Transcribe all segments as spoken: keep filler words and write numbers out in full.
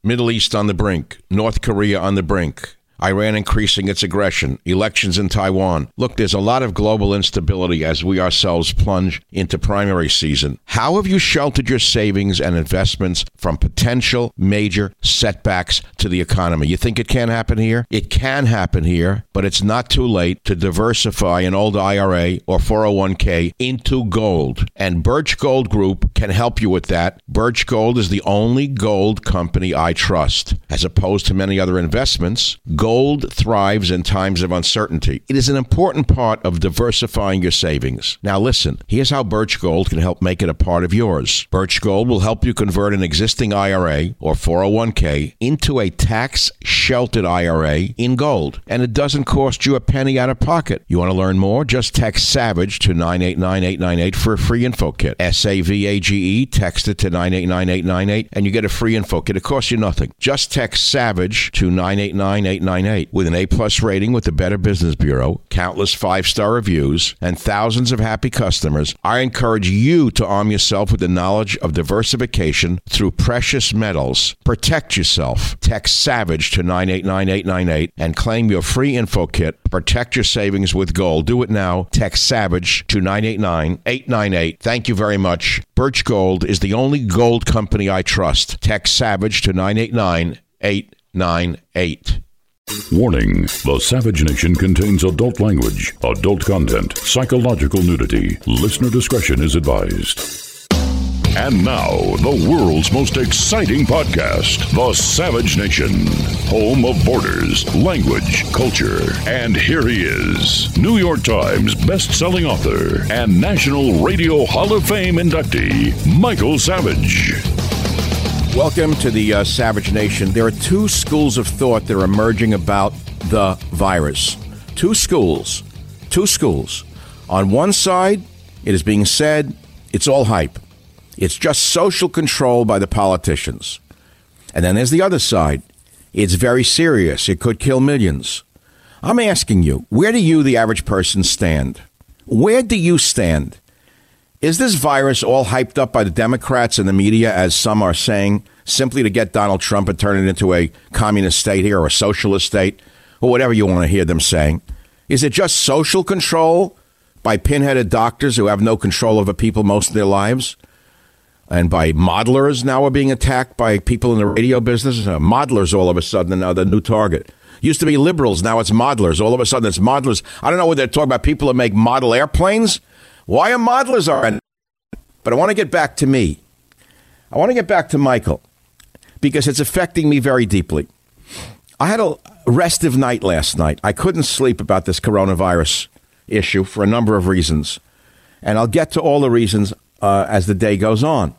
Middle East on the brink. North Korea on the brink. Iran increasing its aggression, elections in Taiwan. Look, there's a lot of global instability as we ourselves plunge into primary season. How have you sheltered your savings and investments from potential major setbacks to the economy? You think it can't happen here? It can happen here, but it's not too late to diversify an old I R A or four oh one k into gold. And Birch Gold Group can help you with that. Birch Gold is the only gold company I trust. As opposed to many other investments, gold Gold thrives in times of uncertainty. It is an important part of diversifying your savings. Now listen, here's how Birch Gold can help make it a part of yours. Birch Gold will help you convert an existing I R A or four oh one k into a tax-sheltered I R A in gold. And it doesn't cost you a penny out of pocket. You want to learn more? Just text SAVAGE to nine eight nine eight nine eight for a free info kit. S A V A G E, text it to nine eight nine eight nine eight and you get a free info kit. It costs you nothing. Just text SAVAGE to nine eight nine eight nine eight. With an A-plus rating with the Better Business Bureau, countless five-star reviews, and thousands of happy customers, I encourage you to arm yourself with the knowledge of diversification through precious metals. Protect yourself. Text SAVAGE to nine eight nine eight nine eight and claim your free info kit. Protect your savings with gold. Do it now. Text SAVAGE to nine eight nine eight nine eight. Thank you very much. Birch Gold is the only gold company I trust. Text SAVAGE to nine eight nine eight nine eight. Warning, the Savage Nation contains adult language, adult content, psychological nudity. Listener discretion is advised. And now, the world's most exciting podcast, The Savage Nation, home of borders, language, culture. And here he is, New York Times best-selling author and National Radio Hall of Fame inductee, Michael Savage. Welcome to the uh, Savage Nation. There are two schools of thought that are emerging about the virus. Two schools. Two schools. On one side, it is being said it's all hype. It's just social control by the politicians. And then there's the other side. It's very serious. It could kill millions. I'm asking you, where do you, the average person, stand? Where do you stand? Is this virus all hyped up by the Democrats and the media, as some are saying, simply to get Donald Trump and turn it into a communist state here or a socialist state or whatever you want to hear them saying? Is it just social control by pinheaded doctors who have no control over people most of their lives? And by modelers now are being attacked by people in the radio business? Uh, modelers all of a sudden are now the new target. Used to be liberals, now it's modelers. All of a sudden it's modelers. I don't know what they're talking about, people that make model airplanes. Why are modelers are? But I want to get back to me. I want to get back to Michael because it's affecting me very deeply. I had a restive night last night. I couldn't sleep about this coronavirus issue for a number of reasons. And I'll get to all the reasons uh, as the day goes on.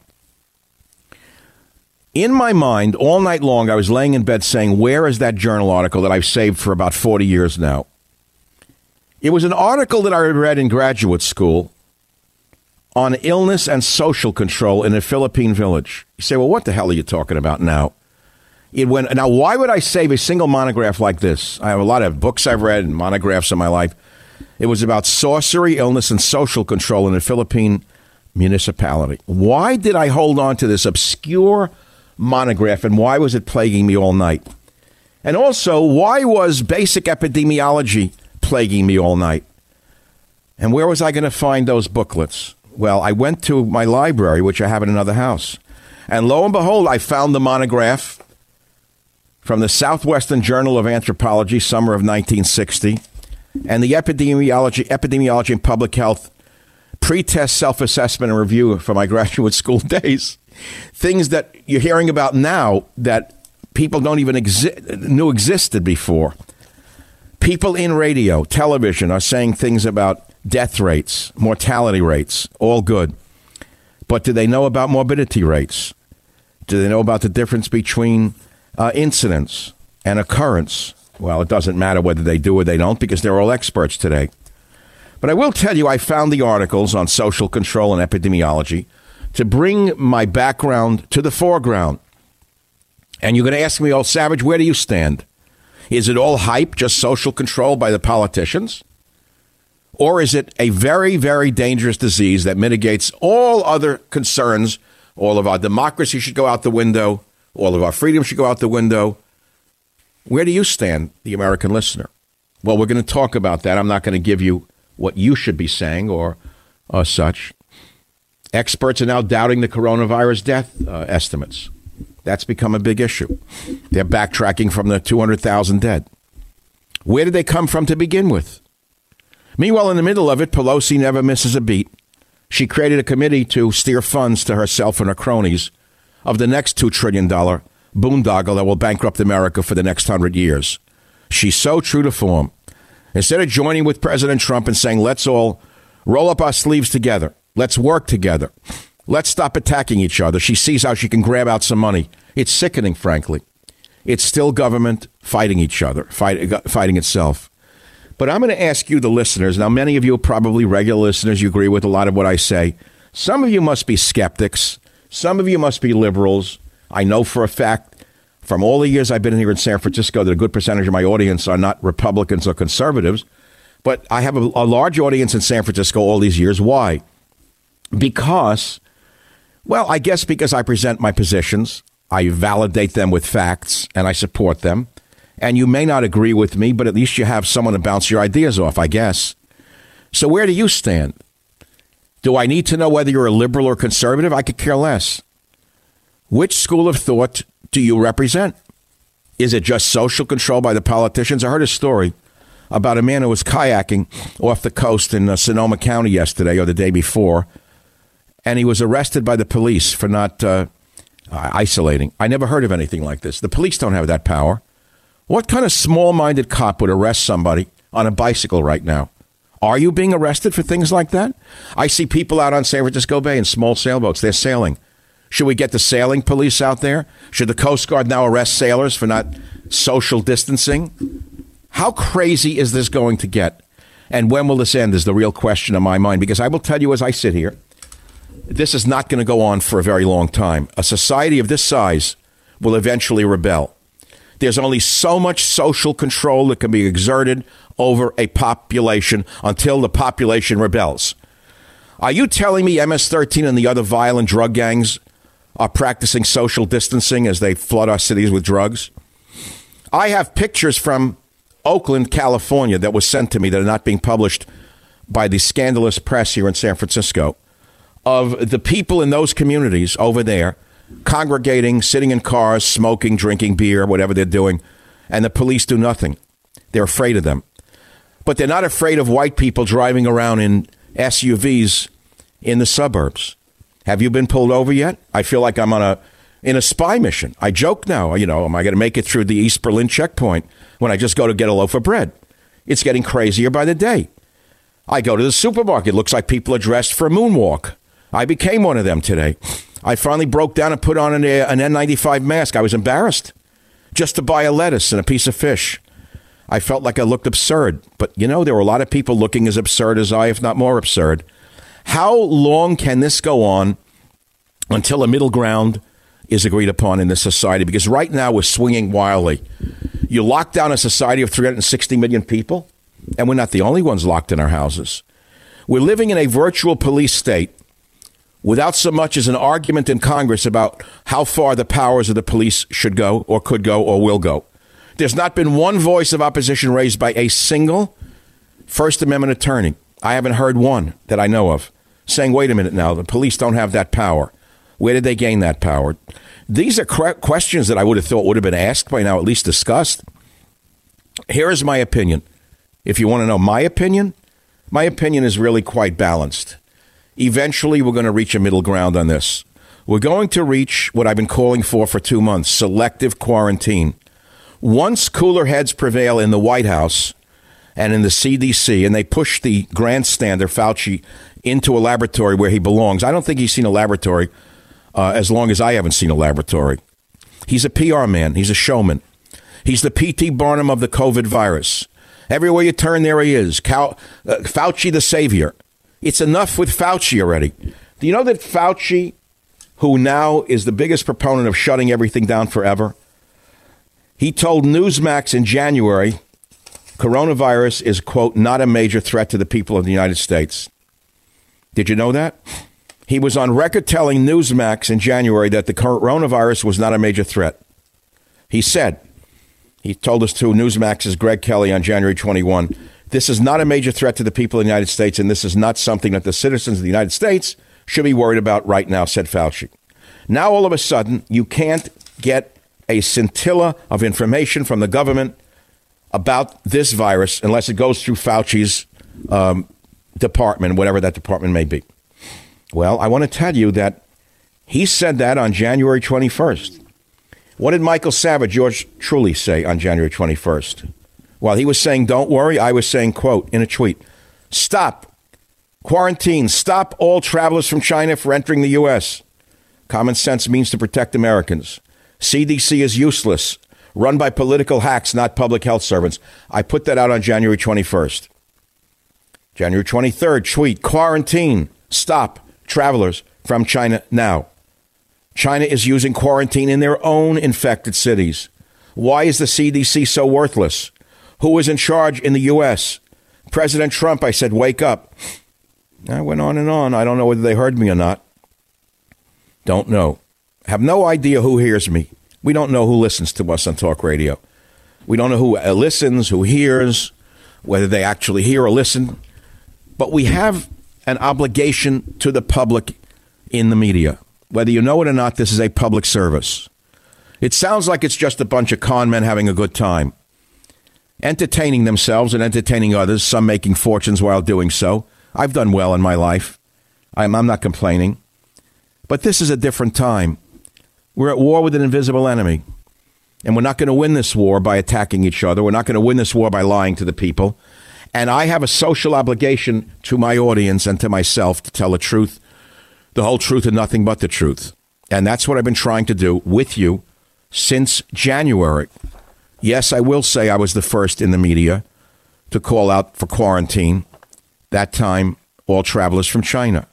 In my mind, all night long, I was laying in bed saying, where is that journal article that I've saved for about forty years now? It was an article that I read in graduate school on illness and social control in a Philippine village. You say, well, what the hell are you talking about now? It went, now, why would I save a single monograph like this? I have a lot of books I've read and monographs in my life. It was about sorcery, illness, and social control in a Philippine municipality. Why did I hold on to this obscure monograph, and why was it plaguing me all night? And also, why was basic epidemiology plaguing me all night? And where was I going to find those booklets? Well, I went to my library, which I have in another house. And lo and behold, I found the monograph from the Southwestern Journal of Anthropology, summer of nineteen sixty, and the Epidemiology, Epidemiology and Public Health Pre-Test Self-Assessment and Review from my graduate school days. Things that you're hearing about now that people don't even exi- knew existed before. People in radio, television are saying things about death rates, mortality rates, all good. But do they know about morbidity rates? Do they know about the difference between uh, incidence and occurrence? Well, it doesn't matter whether they do or they don't because they're all experts today. But I will tell you, I found the articles on social control and epidemiology to bring my background to the foreground. And you're going to ask me, oh, Savage, where do you stand? Is it all hype, just social control by the politicians? Or is it a very, very dangerous disease that mitigates all other concerns? All of our democracy should go out the window. All of our freedom should go out the window. Where do you stand, the American listener? Well, we're going to talk about that. I'm not going to give you what you should be saying or uh, such. Experts are now doubting the coronavirus death uh, estimates. That's become a big issue. They're backtracking from the two hundred thousand dead. Where did they come from to begin with? Meanwhile, in the middle of it, Pelosi never misses a beat. She created a committee to steer funds to herself and her cronies of the next two trillion dollars boondoggle that will bankrupt America for the next hundred years. She's so true to form. Instead of joining with President Trump and saying, let's all roll up our sleeves together, let's work together, let's stop attacking each other, she sees how she can grab out some money. It's sickening, frankly. It's still government fighting each other, fight, fighting itself. But I'm going to ask you, the listeners, now many of you are probably regular listeners, you agree with a lot of what I say. Some of you must be skeptics. Some of you must be liberals. I know for a fact from all the years I've been here in San Francisco that a good percentage of my audience are not Republicans or conservatives. But I have a, a large audience in San Francisco all these years. Why? Because, well, I guess because I present my positions, I validate them with facts, and I support them. And you may not agree with me, but at least you have someone to bounce your ideas off, I guess. So where do you stand? Do I need to know whether you're a liberal or conservative? I could care less. Which school of thought do you represent? Is it just social control by the politicians? I heard a story about a man who was kayaking off the coast in uh, Sonoma County yesterday or the day before, and he was arrested by the police for not uh, isolating. I never heard of anything like this. The police don't have that power. What kind of small-minded cop would arrest somebody on a bicycle right now? Are you being arrested for things like that? I see people out on San Francisco Bay in small sailboats. They're sailing. Should we get the sailing police out there? Should the Coast Guard now arrest sailors for not social distancing? How crazy is this going to get? And when will this end is the real question in my mind. Because I will tell you as I sit here, this is not going to go on for a very long time. A society of this size will eventually rebel. There's only so much social control that can be exerted over a population until the population rebels. Are you telling me M S thirteen and the other violent drug gangs are practicing social distancing as they flood our cities with drugs? I have pictures from Oakland, California that was sent to me that are not being published by the scandalous press here in San Francisco of the people in those communities over there congregating, sitting in cars, smoking, drinking beer, whatever they're doing, and the police do nothing. They're afraid of them. But they're not afraid of white people driving around in S U Vs in the suburbs. Have you been pulled over yet? I feel like I'm on a in a spy mission. I joke now, you know, am I going to make it through the East Berlin checkpoint when I just go to get a loaf of bread? It's getting crazier by the day. I go to the supermarket. It looks like people are dressed for a moonwalk. I became one of them today. I finally broke down and put on an, an N ninety-five mask. I was embarrassed just to buy a lettuce and a piece of fish. I felt like I looked absurd. But, you know, there were a lot of people looking as absurd as I, if not more absurd. How long can this go on until a middle ground is agreed upon in this society? Because right now we're swinging wildly. You lock down a society of three hundred sixty million people, and we're not the only ones locked in our houses. We're living in a virtual police state without so much as an argument in Congress about how far the powers of the police should go or could go or will go. There's not been one voice of opposition raised by a single First Amendment attorney. I haven't heard one that I know of saying, wait a minute now, the police don't have that power. Where did they gain that power? These are cre- questions that I would have thought would have been asked by now, at least discussed. Here is my opinion. If you want to know my opinion, my opinion is really quite balanced. Eventually, we're going to reach a middle ground on this. We're going to reach what I've been calling for for two months, selective quarantine. Once cooler heads prevail in the White House and in the C D C, and they push the grandstander Fauci into a laboratory where he belongs. I don't think he's seen a laboratory uh, as long as I haven't seen a laboratory. He's a P R man. He's a showman. He's the P T Barnum of the COVID virus. Everywhere you turn, there he is. Cal- uh, Fauci the savior. It's enough with Fauci already. Do you know that Fauci, who now is the biggest proponent of shutting everything down forever, he told Newsmax in January, coronavirus is, quote, not a major threat to the people of the United States. Did you know that? He was on record telling Newsmax in January that the coronavirus was not a major threat. He said, he told us to Newsmax's Greg Kelly on January twenty-first, this is not a major threat to the people of the United States, and this is not something that the citizens of the United States should be worried about right now, said Fauci. Now, all of a sudden, you can't get a scintilla of information from the government about this virus unless it goes through Fauci's um, department, whatever that department may be. Well, I want to tell you that he said that on January twenty-first. What did Michael Savage, yours truly, say on January twenty-first? While he was saying, don't worry, I was saying, quote, in a tweet, stop, quarantine, stop all travelers from China for entering the U S. Common sense means to protect Americans. C D C is useless, run by political hacks, not public health servants. I put that out on January twenty-first. January twenty-third, tweet, quarantine, stop travelers from China now. China is using quarantine in their own infected cities. Why is the C D C so worthless? Who is in charge in the U S? President Trump, I said, wake up. I went on and on. I don't know whether they heard me or not. Don't know. Have no idea who hears me. We don't know who listens to us on talk radio. We don't know who listens, who hears, whether they actually hear or listen. But we have an obligation to the public in the media. Whether you know it or not, this is a public service. It sounds like it's just a bunch of con men having a good time, entertaining themselves and entertaining others, some making fortunes while doing so. I've done well in my life. I'm, I'm not complaining. But this is a different time. We're at war with an invisible enemy. And we're not going to win this war by attacking each other. We're not going to win this war by lying to the people. And I have a social obligation to my audience and to myself to tell the truth, the whole truth and nothing but the truth. And that's what I've been trying to do with you since January. Yes, I will say I was the first in the media to call out for quarantine. That time, all travelers from China.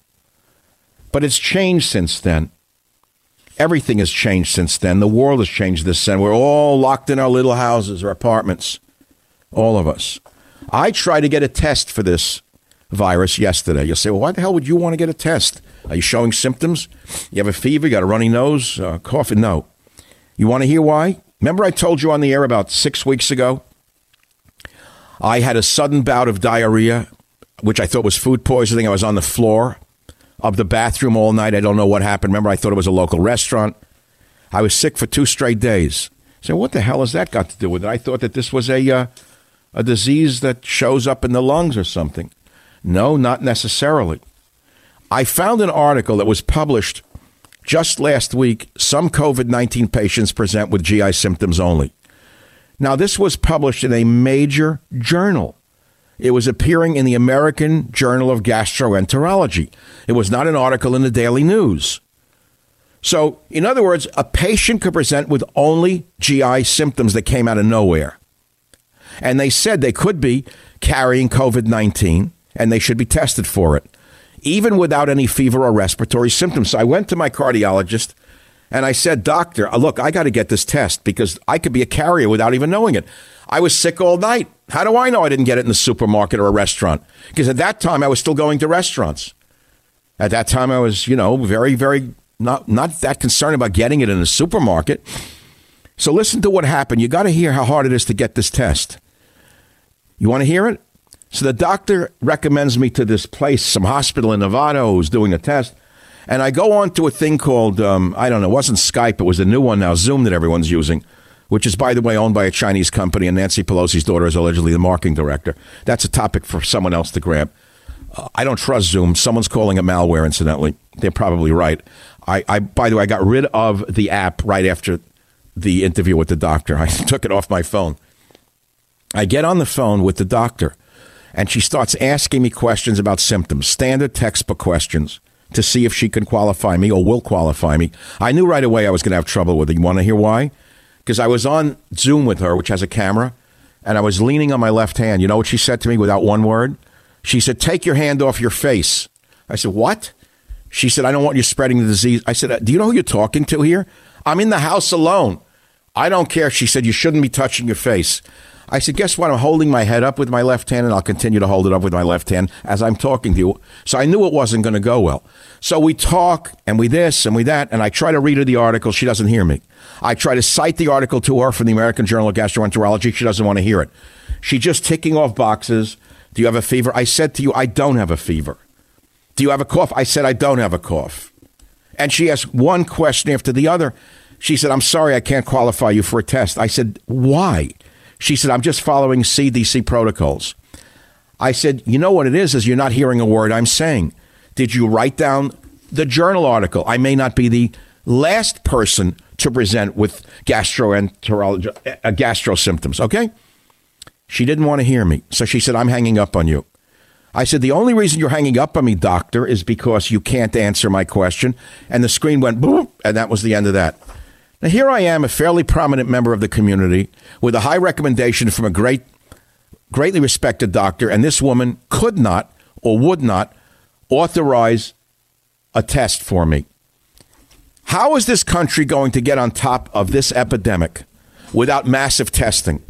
But it's changed since then. Everything has changed since then. The world has changed this then. We're all locked in our little houses or apartments. All of us. I tried to get a test for this virus yesterday. You'll say, well, why the hell would you want to get a test? Are you showing symptoms? You have a fever? You got a runny nose? Uh, cough? No. You want to hear why? Remember I told you on the air about six weeks ago? I had a sudden bout of diarrhea, which I thought was food poisoning. I was on the floor of the bathroom all night. I don't know what happened. Remember, I thought it was a local restaurant. I was sick for two straight days. So what the hell has that got to do with it? I thought that this was a uh, a disease that shows up in the lungs or something. No, not necessarily. I found an article that was published just last week. Some COVID nineteen patients present with G I symptoms only. Now, this was published in a major journal. It was appearing in the American Journal of Gastroenterology. It was not an article in the Daily News. So, in other words, a patient could present with only G I symptoms that came out of nowhere. And they said they could be carrying COVID nineteen and they should be tested for it, even without any fever or respiratory symptoms. So I went to my cardiologist and I said, doctor, look, I got to get this test because I could be a carrier without even knowing it. I was sick all night. How do I know I didn't get it in the supermarket or a restaurant? Because at that time, I was still going to restaurants. At that time, I was, you know, very, very not, not that concerned about getting it in the supermarket. So listen to what happened. You got to hear how hard it is to get this test. You want to hear it? So the doctor recommends me to this place, some hospital in Nevada who's doing a test. And I go on to a thing called, um, I don't know, it wasn't Skype. It was a new one now, Zoom, that everyone's using, which is, by the way, owned by a Chinese company. And Nancy Pelosi's daughter is allegedly the marketing director. That's a topic for someone else to grab. Uh, I don't trust Zoom. Someone's calling it malware, incidentally. They're probably right. I, I, by the way, I got rid of the app right after the interview with the doctor. I took it off my phone. I get on the phone with the doctor, and she starts asking me questions about symptoms, standard textbook questions, to see if she can qualify me or will qualify me. I knew right away I was going to have trouble with it. You want to hear why? Because I was on Zoom with her, which has a camera, and I was leaning on my left hand. You know what she said to me without one word? She said, take your hand off your face. I said, what? She said, I don't want you spreading the disease. I said, do you know who you're talking to here? I'm in the house alone. I don't care. She said, you shouldn't be touching your face. I said, guess what? I'm holding my head up with my left hand, and I'll continue to hold it up with my left hand as I'm talking to you. So I knew it wasn't going to go well. So we talk, and we this, and we that, and I try to read her the article. She doesn't hear me. I try to cite the article to her from the American Journal of Gastroenterology. She doesn't want to hear it. She's just ticking off boxes. Do you have a fever? I said to you, I don't have a fever. Do you have a cough? I said, I don't have a cough. And she asked one question after the other. She said, I'm sorry, I can't qualify you for a test. I said, why? She said, I'm just following C D C protocols. I said, you know what it is, is you're not hearing a word I'm saying. Did you write down the journal article? I may not be the last person to present with gastroenterology, uh, gastro symptoms, okay? She didn't want to hear me. So she said, I'm hanging up on you. I said, the only reason you're hanging up on me, doctor, is because you can't answer my question. And the screen went boom, and that was the end of that. Now, here I am, a fairly prominent member of the community with a high recommendation from a great, greatly respected doctor, and this woman could not or would not authorize a test for me. How is this country going to get on top of this epidemic without massive testing?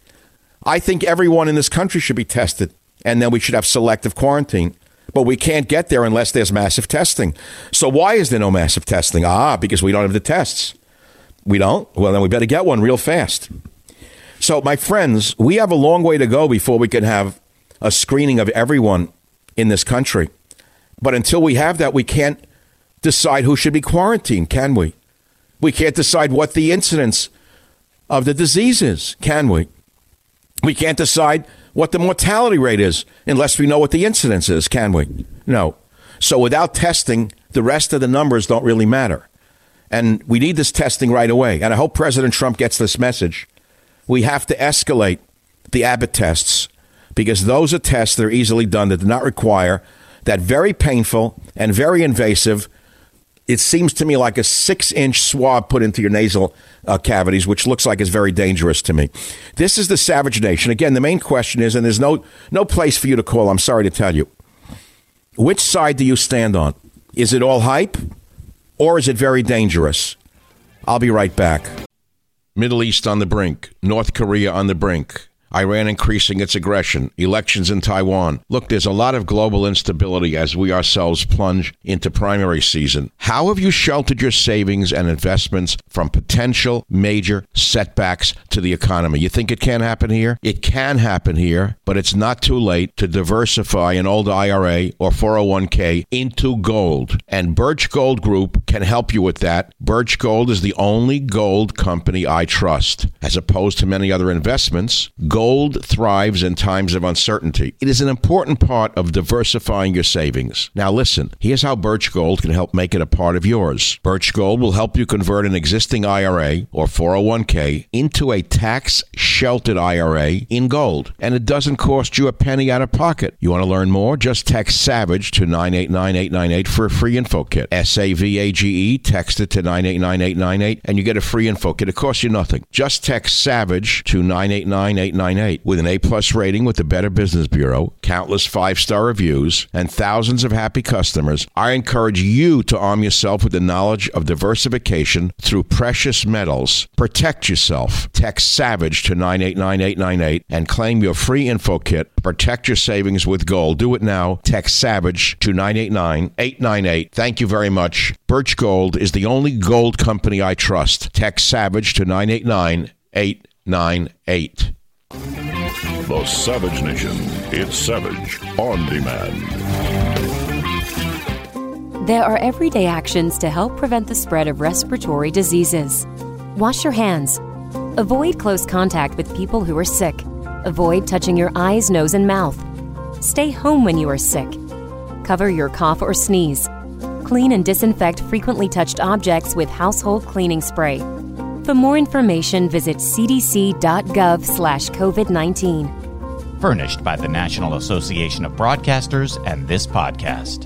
I think everyone in this country should be tested, and then we should have selective quarantine. But we can't get there unless there's massive testing. So why is there no massive testing? Ah, because we don't have the tests. We don't? Well, then we better get one real fast. So, my friends, we have a long way to go before we can have a screening of everyone in this country. But until we have that, we can't decide who should be quarantined, can we? We can't decide what the incidence of the disease is, can we? We can't decide what the mortality rate is unless we know what the incidence is, can we? No. So without testing, the rest of the numbers don't really matter. And we need this testing right away. And I hope President Trump gets this message. We have to escalate the Abbott tests because those are tests that are easily done that do not require that very painful and very invasive, it seems to me like a six-inch swab put into your nasal uh, cavities, which looks like it's very dangerous to me. This is the Savage Nation. Again, the main question is, and there's no no place for you to call, I'm sorry to tell you, which side do you stand on? Is it all hype? Or is it very dangerous? I'll be right back. Middle East on the brink. North Korea on the brink. Iran increasing its aggression. Elections in Taiwan. Look, there's a lot of global instability as we ourselves plunge into primary season. How have you sheltered your savings and investments from potential major setbacks to the economy? You think it can happen here? It can happen here, but it's not too late to diversify an old I R A or four oh one k into gold. And Birch Gold Group can help you with that. Birch Gold is the only gold company I trust. As opposed to many other investments, gold thrives in times of uncertainty. It is an important part of diversifying your savings. Now listen, here's how Birch Gold can help make it a part of yours. Birch Gold will help you convert an existing I R A or four oh one k into a tax-sheltered I R A in gold. And it doesn't cost you a penny out of pocket. You want to learn more? Just text SAVAGE to nine eight nine eight nine eight for a free info kit. S A V A G E, text it to nine eight nine eight nine eight and you get a free info kit. It costs you nothing. Just text SAVAGE to nine eight nine eight nine eight. With an A-plus rating with the Better Business Bureau, countless five-star reviews, and thousands of happy customers, I encourage you to arm yourself with the knowledge of diversification through precious metals. Protect yourself. Text SAVAGE to nine eight nine eight nine eight and claim your free info kit. Protect your savings with gold. Do it now. Text SAVAGE to nine eight nine eight nine eight. Thank you very much. Birch Gold is the only gold company I trust. Text SAVAGE to nine eight nine eight nine eight. The Savage Nation. It's Savage on demand. There are everyday actions to help prevent the spread of respiratory diseases. Wash your hands. Avoid close contact with people who are sick. Avoid touching your eyes, nose, and mouth. Stay home when you are sick. Cover your cough or sneeze. Clean and disinfect frequently touched objects with household cleaning spray. For more information, visit c d c dot gov slash covid nineteen. Furnished by the National Association of Broadcasters and this podcast.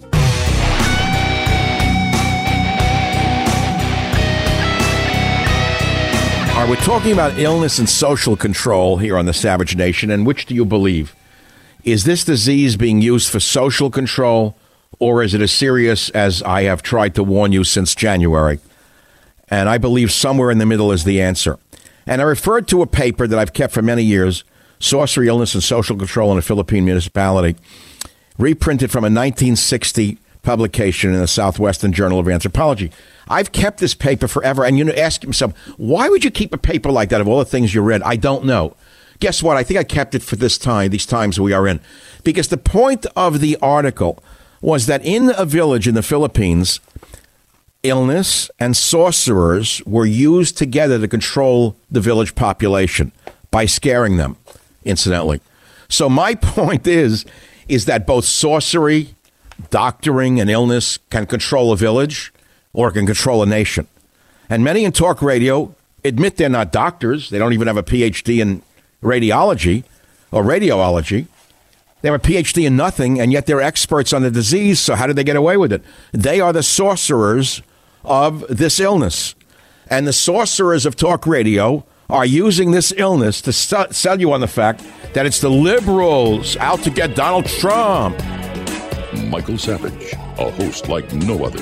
All right, we're talking about illness and social control here on the Savage Nation, and which do you believe? Is this disease being used for social control, or is it as serious as I have tried to warn you since January? And I believe somewhere in the middle is the answer. And I referred to a paper that I've kept for many years, Sorcery, Illness, and Social Control in a Philippine Municipality, reprinted from a nineteen sixty publication in the Southwestern Journal of Anthropology. I've kept this paper forever. And you know, ask yourself, why would you keep a paper like that of all the things you read? I don't know. Guess what? I think I kept it for this time, these times we are in. Because the point of the article was that in a village in the Philippines, illness and sorcerers were used together to control the village population by scaring them, incidentally. So my point is, is that both sorcery, doctoring, and illness can control a village or can control a nation. And many in talk radio admit they're not doctors. They don't even have a P H D in radiology or radiology. They have a P H D in nothing, and yet they're experts on the disease. So how did they get away with it? They are the sorcerers of this illness. And the sorcerers of talk radio are using this illness to sell you on the fact that it's the liberals out to get Donald Trump. Michael Savage, a host like no other.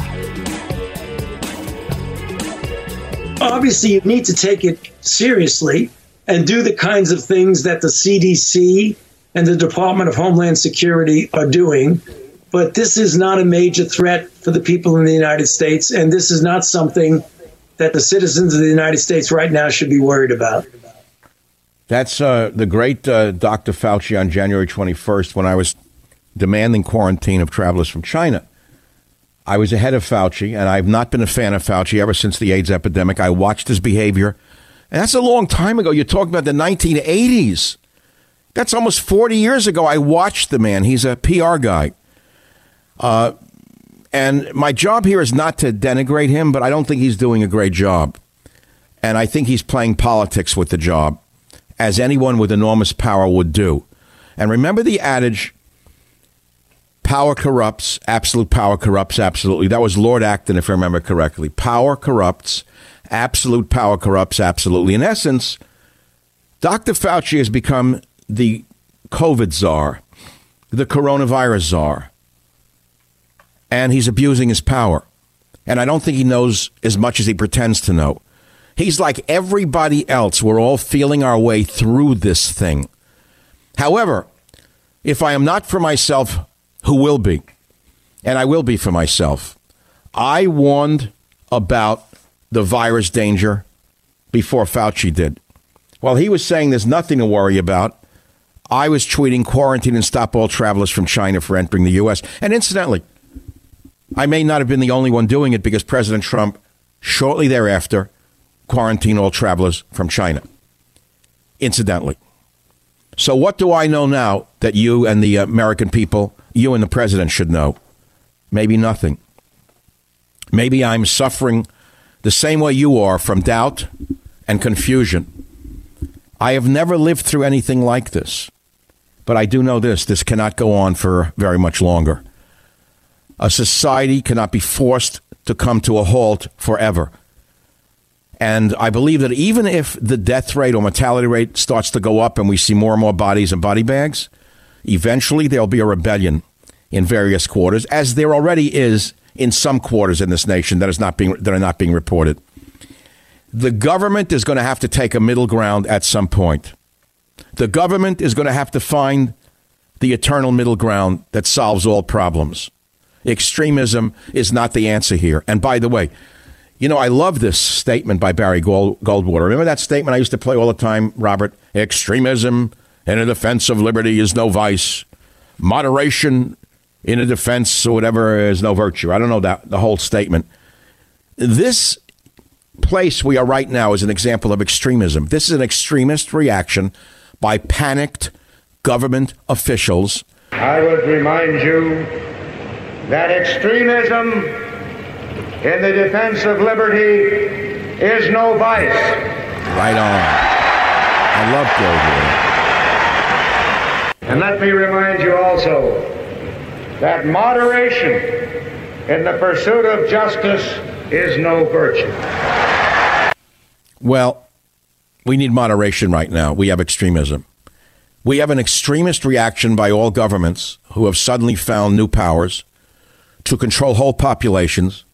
Obviously, you need to take it seriously and do the kinds of things that the C D C and the Department of Homeland Security are doing. But this is not a major threat for the people in the United States, and this is not something that the citizens of the United States right now should be worried about. That's uh, the great uh, Doctor Fauci on January twenty-first, when I was demanding quarantine of travelers from China. I was ahead of Fauci, and I've not been a fan of Fauci ever since the AIDS epidemic. I watched his behavior, and that's a long time ago. You're talking about the nineteen eighties. That's almost forty years ago. I watched the man. He's a P R guy. Uh, and my job here is not to denigrate him, but I don't think he's doing a great job. And I think he's playing politics with the job, as anyone with enormous power would do. And remember the adage, power corrupts, absolute power corrupts absolutely. That was Lord Acton, if I remember correctly. Power corrupts, absolute power corrupts absolutely. In essence, Doctor Fauci has become the COVID czar, the coronavirus czar, and he's abusing his power. And I don't think he knows as much as he pretends to know. He's like everybody else. We're all feeling our way through this thing. However, if I am not for myself, who will be? And I will be for myself. I warned about the virus danger before Fauci did. While he was saying there's nothing to worry about, I was tweeting quarantine and stop all travelers from China for entering the U S. And incidentally, I may not have been the only one doing it, because President Trump, shortly thereafter, quarantined all travelers from China. Incidentally. So what do I know now that you and the American people, you and the president should know? Maybe nothing. Maybe I'm suffering the same way you are from doubt and confusion. I have never lived through anything like this. But I do know this, this cannot go on for very much longer. A society cannot be forced to come to a halt forever. And I believe that even if the death rate or mortality rate starts to go up and we see more and more bodies and body bags, eventually there'll be a rebellion in various quarters, as there already is in some quarters in this nation that is not being that are not being reported. The government is going to have to take a middle ground at some point. The government is going to have to find the eternal middle ground that solves all problems. Extremism is not the answer here. And by the way, you know, I love this statement by Barry Gold, Goldwater. Remember that statement I used to play all the time, Robert? Extremism in a defense of liberty is no vice. Moderation in a defense or whatever is no virtue. I don't know that the whole statement. This place we are right now is an example of extremism. This is an extremist reaction by panicked government officials. I would remind you that extremism in the defense of liberty is no vice. Right on. I love Goldwater. And let me remind you also that moderation in the pursuit of justice is no virtue. Well, we need moderation right now. We have extremism. We have an extremist reaction by all governments who have suddenly found new powers to control whole populations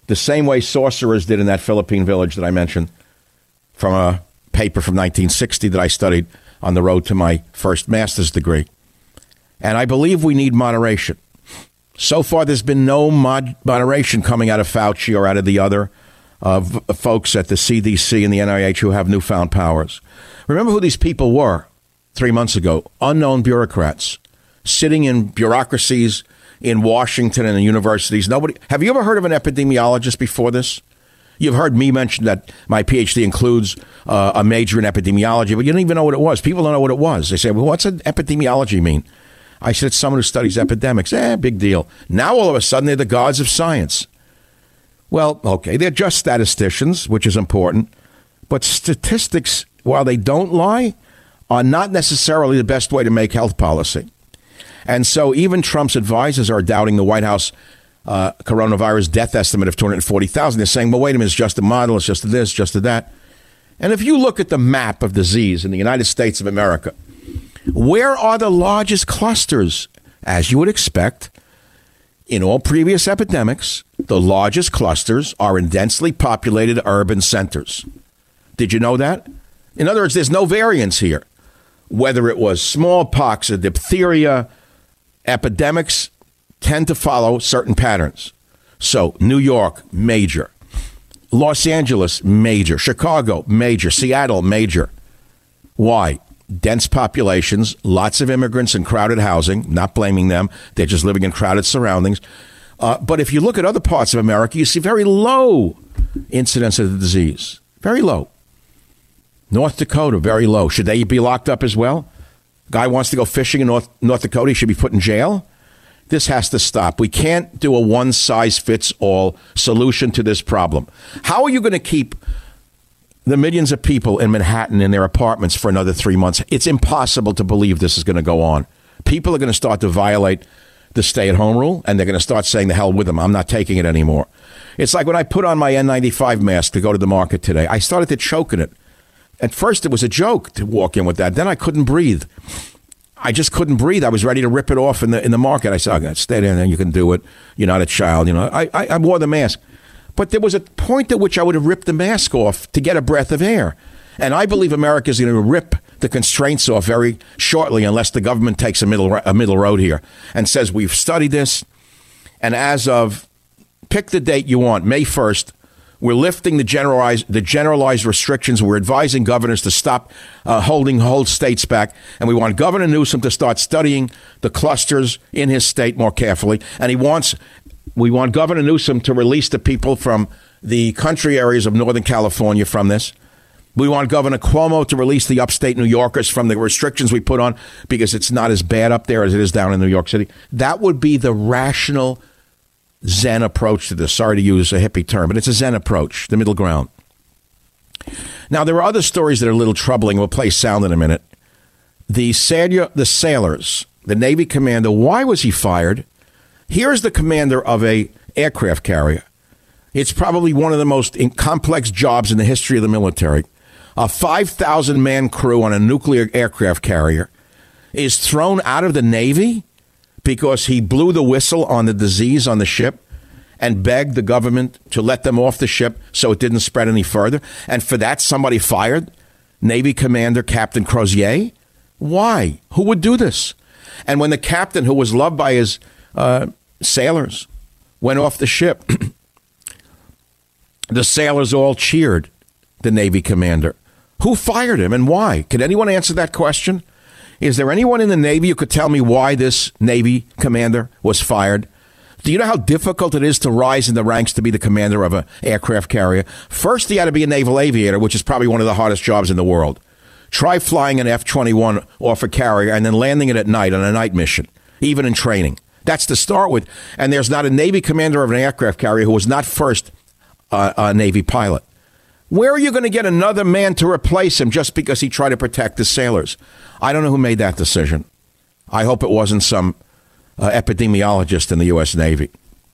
the same way sorcerers did in that Philippine village that I mentioned from a paper from nineteen sixty that I studied on the road to my first master's degree. And I believe we need moderation. So far, there's been no mod- moderation coming out of Fauci or out of the other uh, v- folks at the C D C and the N I H who have newfound powers. Remember who these people were three months ago? Unknown bureaucrats sitting in bureaucracies in Washington and the universities. Nobody. Have you ever heard of an epidemiologist before this? You've heard me mention that my PhD includes uh, a major in epidemiology, but you don't even know what it was. People don't know what it was. They say, well, what's an epidemiology mean? I said, it's someone who studies epidemics. Eh, big deal. Now, all of a sudden, they're the gods of science. Well, okay, they're just statisticians, which is important. But statistics, while they don't lie, are not necessarily the best way to make health policy. And so even Trump's advisors are doubting the White House uh, coronavirus death estimate of two hundred forty thousand. They're saying, well, wait a minute, it's just a model, it's just a this, just a that. And if you look at the map of disease in the United States of America, where are the largest clusters? As you would expect, in all previous epidemics, the largest clusters are in densely populated urban centers. Did you know that? In other words, there's no variance here. Whether it was smallpox or diphtheria, epidemics tend to follow certain patterns. So, New York, major. Los Angeles, major. Chicago, major. Seattle, major. Why? Dense populations, lots of immigrants and crowded housing. Not blaming them. They're just living in crowded surroundings. Uh, but if you look at other parts of America, you see very low incidence of the disease. Very low. North Dakota, very low. Should they be locked up as well? Guy wants to go fishing in North, North Dakota, he should be put in jail? This has to stop. We can't do a one-size-fits-all solution to this problem. How are you going to keep the millions of people in Manhattan in their apartments for another three months? It's impossible to believe this is going to go on. People are going to start to violate the stay-at-home rule, and they're going to start saying, the hell with them. I'm not taking it anymore. It's like when I put on my N ninety-five mask to go to the market today, I started to choke in it. At first, it was a joke to walk in with that. Then I couldn't breathe. I just couldn't breathe. I was ready to rip it off in the in the market. I said, oh, stay there, and you can do it. You're not a child. You know, I, I, I wore the mask. But there was a point at which I would have ripped the mask off to get a breath of air. And I believe America is going to rip the constraints off very shortly unless the government takes a middle a middle road here and says, we've studied this. And as of, pick the date you want, May first, we're lifting the generalized the generalized restrictions. We're advising governors to stop uh, holding whole states back. And we want Governor Newsom to start studying the clusters in his state more carefully. And he wants we want Governor Newsom to release the people from the country areas of Northern California from this. We want Governor Cuomo to release the upstate New Yorkers from the restrictions we put on because it's not as bad up there as it is down in New York City. That would be the rational Zen approach to this. Sorry to use a hippie term, but it's a Zen approach, the middle ground. Now, there are other stories that are a little troubling. We'll play sound in a minute. The, sailor, the sailors, the Navy commander, why was he fired? Here's the commander of a aircraft carrier. It's probably one of the most complex jobs in the history of the military. A five thousand man crew on a nuclear aircraft carrier is thrown out of the Navy because he blew the whistle on the disease on the ship and begged the government to let them off the ship so it didn't spread any further. And for that, somebody fired Navy Commander Captain Crozier. Why? Who would do this? And when the captain, who was loved by his uh, sailors, went off the ship, the sailors all cheered the Navy commander. Who fired him and why? Could anyone answer that question? Is there anyone in the Navy who could tell me why this Navy commander was fired? Do you know how difficult it is to rise in the ranks to be the commander of an aircraft carrier? First, he had to be a naval aviator, which is probably one of the hardest jobs in the world. Try flying an F twenty-one off a carrier and then landing it at night on a night mission, even in training. That's to start with. And there's not a Navy commander of an aircraft carrier who was not first uh, a Navy pilot. Where are you going to get another man to replace him just because he tried to protect the sailors? I don't know who made that decision. I hope it wasn't some uh, epidemiologist in the U S Navy.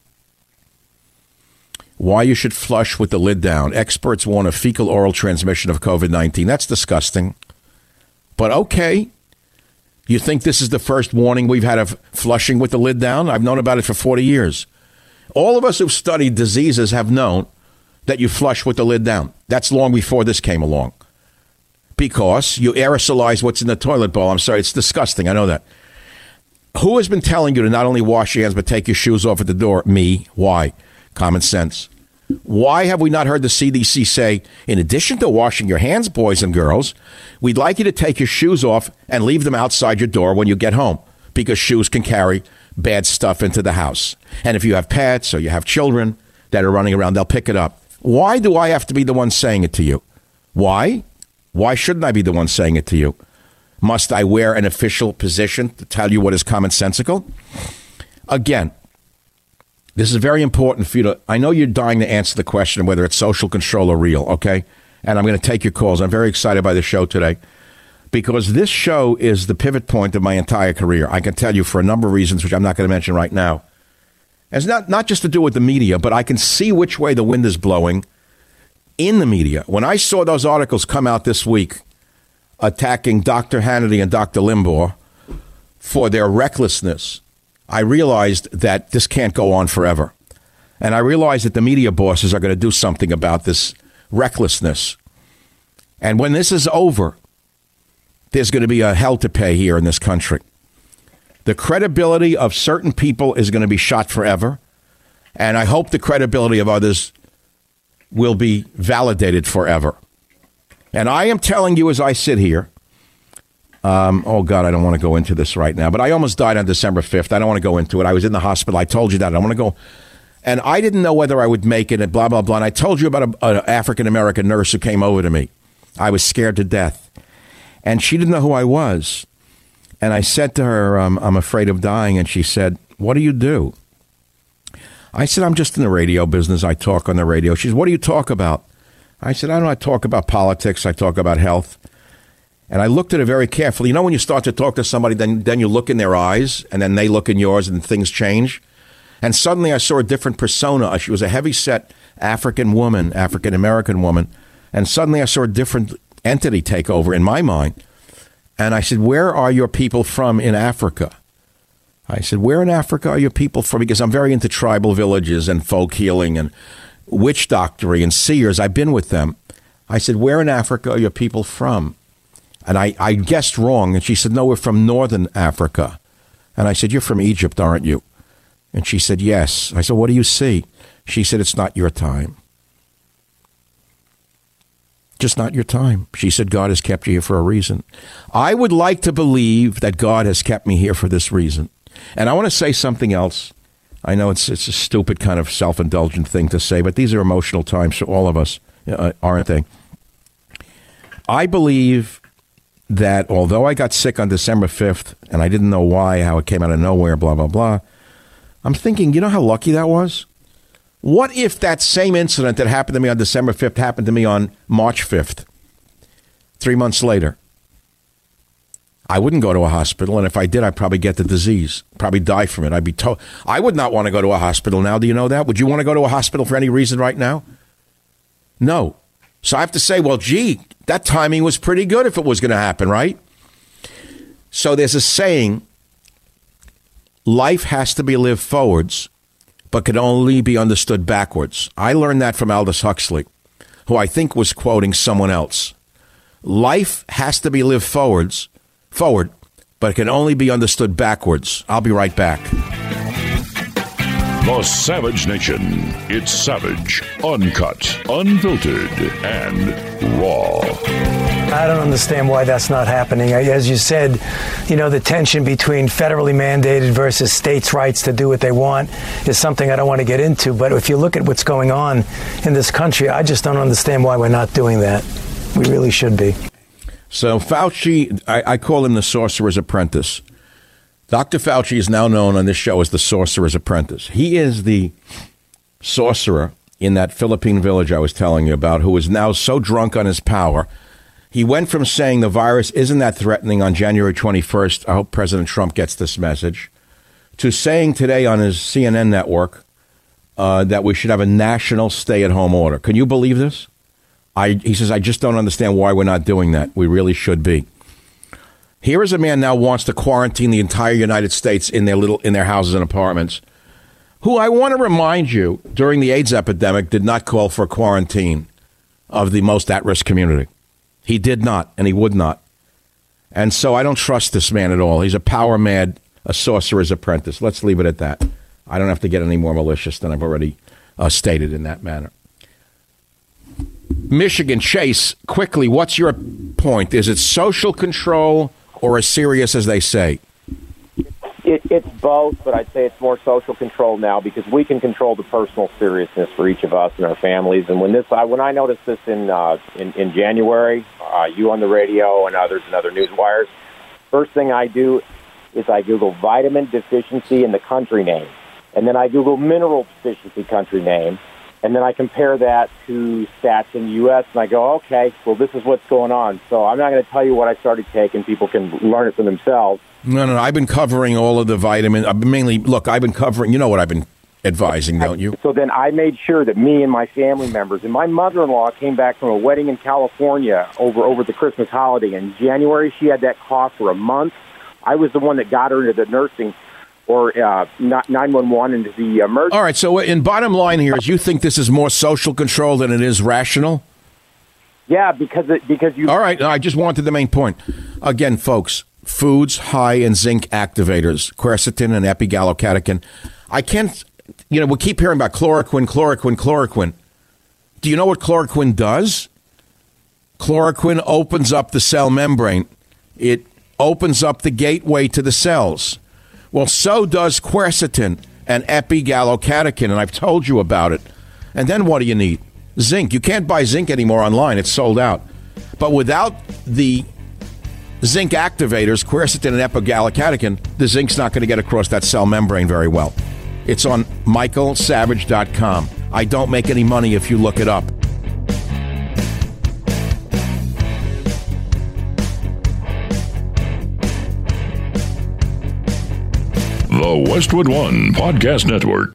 Why you should flush with the lid down. Experts warn of fecal oral transmission of COVID nineteen. That's disgusting. But okay. You think this is the first warning we've had of flushing with the lid down? I've known about it for forty years. All of us who've studied diseases have known that you flush with the lid down. That's long before this came along. Because you aerosolize what's in the toilet bowl. I'm sorry, it's disgusting. I know that. Who has been telling you to not only wash your hands, but take your shoes off at the door? Me. Why? Common sense. Why have we not heard the C D C say, in addition to washing your hands, boys and girls, we'd like you to take your shoes off and leave them outside your door when you get home, because shoes can carry bad stuff into the house. And if you have pets or you have children that are running around, they'll pick it up. Why do I have to be the one saying it to you? Why? Why shouldn't I be the one saying it to you? Must I wear an official position to tell you what is commonsensical? Again, this is very important for you to, I know you're dying to answer the question whether it's social control or real, okay? And I'm going to take your calls. I'm very excited by the show today because this show is the pivot point of my entire career. I can tell you for a number of reasons, which I'm not going to mention right now. It's not, not just to do with the media, but I can see which way the wind is blowing in the media. When I saw those articles come out this week attacking Doctor Hannity and Doctor Limbaugh for their recklessness, I realized that this can't go on forever. And I realized that the media bosses are going to do something about this recklessness. And when this is over, there's going to be a hell to pay here in this country. The credibility of certain people is going to be shot forever. And I hope the credibility of others will be validated forever. And I am telling you as I sit here, um, oh, God, I don't want to go into this right now, but I almost died on December fifth. I don't want to go into it. I was in the hospital. I told you that. I don't want to go. And I didn't know whether I would make it and blah, blah, blah. And I told you about an African-American nurse who came over to me. I was scared to death. And she didn't know who I was. And I said to her, um, I'm afraid of dying. And she said, what do you do? I said, I'm just in the radio business. I talk on the radio. She said, what do you talk about? I said, I don't know. I talk about politics. I talk about health. And I looked at her very carefully. You know, when you start to talk to somebody, then, then you look in their eyes, and then they look in yours, and things change. And suddenly I saw a different persona. She was a heavy-set African woman, African-American woman. And suddenly I saw a different entity take over in my mind. And I said, where are your people from in Africa? I said, where in Africa are your people from? Because I'm very into tribal villages and folk healing and witch doctory and seers. I've been with them. I said, where in Africa are your people from? And I, I guessed wrong. And she said, no, we're from Northern Africa. And I said, you're from Egypt, aren't you? And she said, yes. I said, what do you see? She said, it's not your time. Just not your time. She said, God has kept you here for a reason. I would like to believe that God has kept me here for this reason. And I want to say something else. I know it's it's a stupid kind of self-indulgent thing to say, but these are emotional times for all of us, uh, aren't they? I believe that although I got sick on December fifth, and I didn't know why, how it came out of nowhere, blah, blah, blah, I'm thinking, you know how lucky that was? What if that same incident that happened to me on December fifth happened to me on March fifth, three months later? I wouldn't go to a hospital, and if I did, I'd probably get the disease, probably die from it. I'd be told. I would not want to go to a hospital now. Do you know that? Would you want to go to a hospital for any reason right now? No. So I have to say, well, gee, that timing was pretty good if it was going to happen, right? So there's a saying, life has to be lived forwards, but can only be understood backwards. I learned that from Aldous Huxley, who I think was quoting someone else. Life has to be lived forwards, forward, but can only be understood backwards. I'll be right back. The Savage Nation. It's savage, uncut, unfiltered, and raw. I don't understand why that's not happening. As you said, you know, the tension between federally mandated versus states' rights to do what they want is something I don't want to get into. But if you look at what's going on in this country, I just don't understand why we're not doing that. We really should be. So Fauci, I, I call him the sorcerer's apprentice. Doctor Fauci is now known on this show as the sorcerer's apprentice. He is the sorcerer in that Philippine village I was telling you about, who is now so drunk on his power. He went from saying the virus isn't that threatening on January twenty-first, I hope President Trump gets this message, to saying today on his C N N network uh, that we should have a national stay-at-home order. Can you believe this? I, he says, I just don't understand why we're not doing that. We really should be. Here is a man now wants to quarantine the entire United States in their little in their houses and apartments. who I want to remind you during the AIDS epidemic did not call for quarantine of the most at-risk community. He did not, and he would not. And so I don't trust this man at all. He's a power mad, a sorcerer's apprentice. Let's leave it at that. I don't have to get any more malicious than I've already uh, stated in that manner. Michigan, Chase, quickly, what's your point? Is it social control or as serious as they say? It, it's both, but I'd say it's more social control now because we can control the personal seriousness for each of us and our families. And when this, I, when I noticed this in uh, in, in January, uh, you on the radio and others and other news wires, first thing I do is I Google vitamin deficiency in the country name, and then I Google mineral deficiency country name, and then I compare that to stats in the U S, and I go, okay, well, this is what's going on. So I'm not going to tell you what I started taking. People can learn it for themselves. No, no, no. I've been covering all of the vitamins. I've been mainly, look, I've been covering, you know what I've been advising, don't you? So then I made sure that me and my family members, and my mother-in-law came back from a wedding in California over, over the Christmas holiday. In January, she had that cough for a month. I was the one that got her into the nursing or uh, nine one one into the emergency. All right, so in bottom line here is you think this is more social control than it is rational? Yeah, because it, because you... All right, I just wanted the main point. Again, folks, foods high in zinc activators, quercetin and epigallocatechin. I can't, you know, we keep hearing about chloroquine, chloroquine, chloroquine. Do you know what chloroquine does? Chloroquine opens up the cell membrane. It opens up the gateway to the cells. Well, so does quercetin and epigallocatechin, and I've told you about it. And then what do you need? Zinc. You can't buy zinc anymore online. It's sold out. But without the zinc activators, quercetin and epigallocatechin, the zinc's not going to get across that cell membrane very well. It's on michael savage dot com. I don't make any money if you look it up. The Westwood One Podcast Network.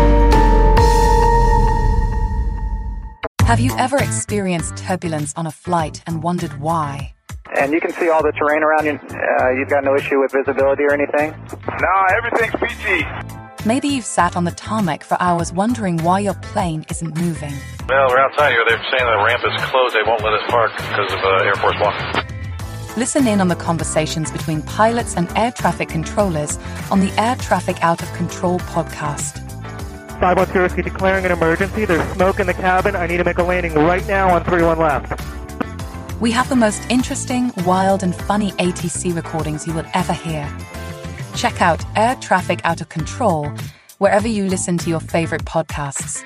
Have you ever experienced turbulence on a flight and wondered why? And you can see all the terrain around you. Uh, you've got no issue with visibility or anything? No, everything's peachy. Maybe you've sat on the tarmac for hours wondering why your plane isn't moving. Well, we're outside here. They're saying the ramp is closed. They won't let us park because of uh, Air Force One. Listen in on the conversations between pilots and air traffic controllers on the Air Traffic Out of Control podcast. five one zero, declaring an emergency. There's smoke in the cabin. I need to make a landing right now on three one left. We have the most interesting, wild, and funny A T C recordings you will ever hear. Check out Air Traffic Out of Control wherever you listen to your favorite podcasts.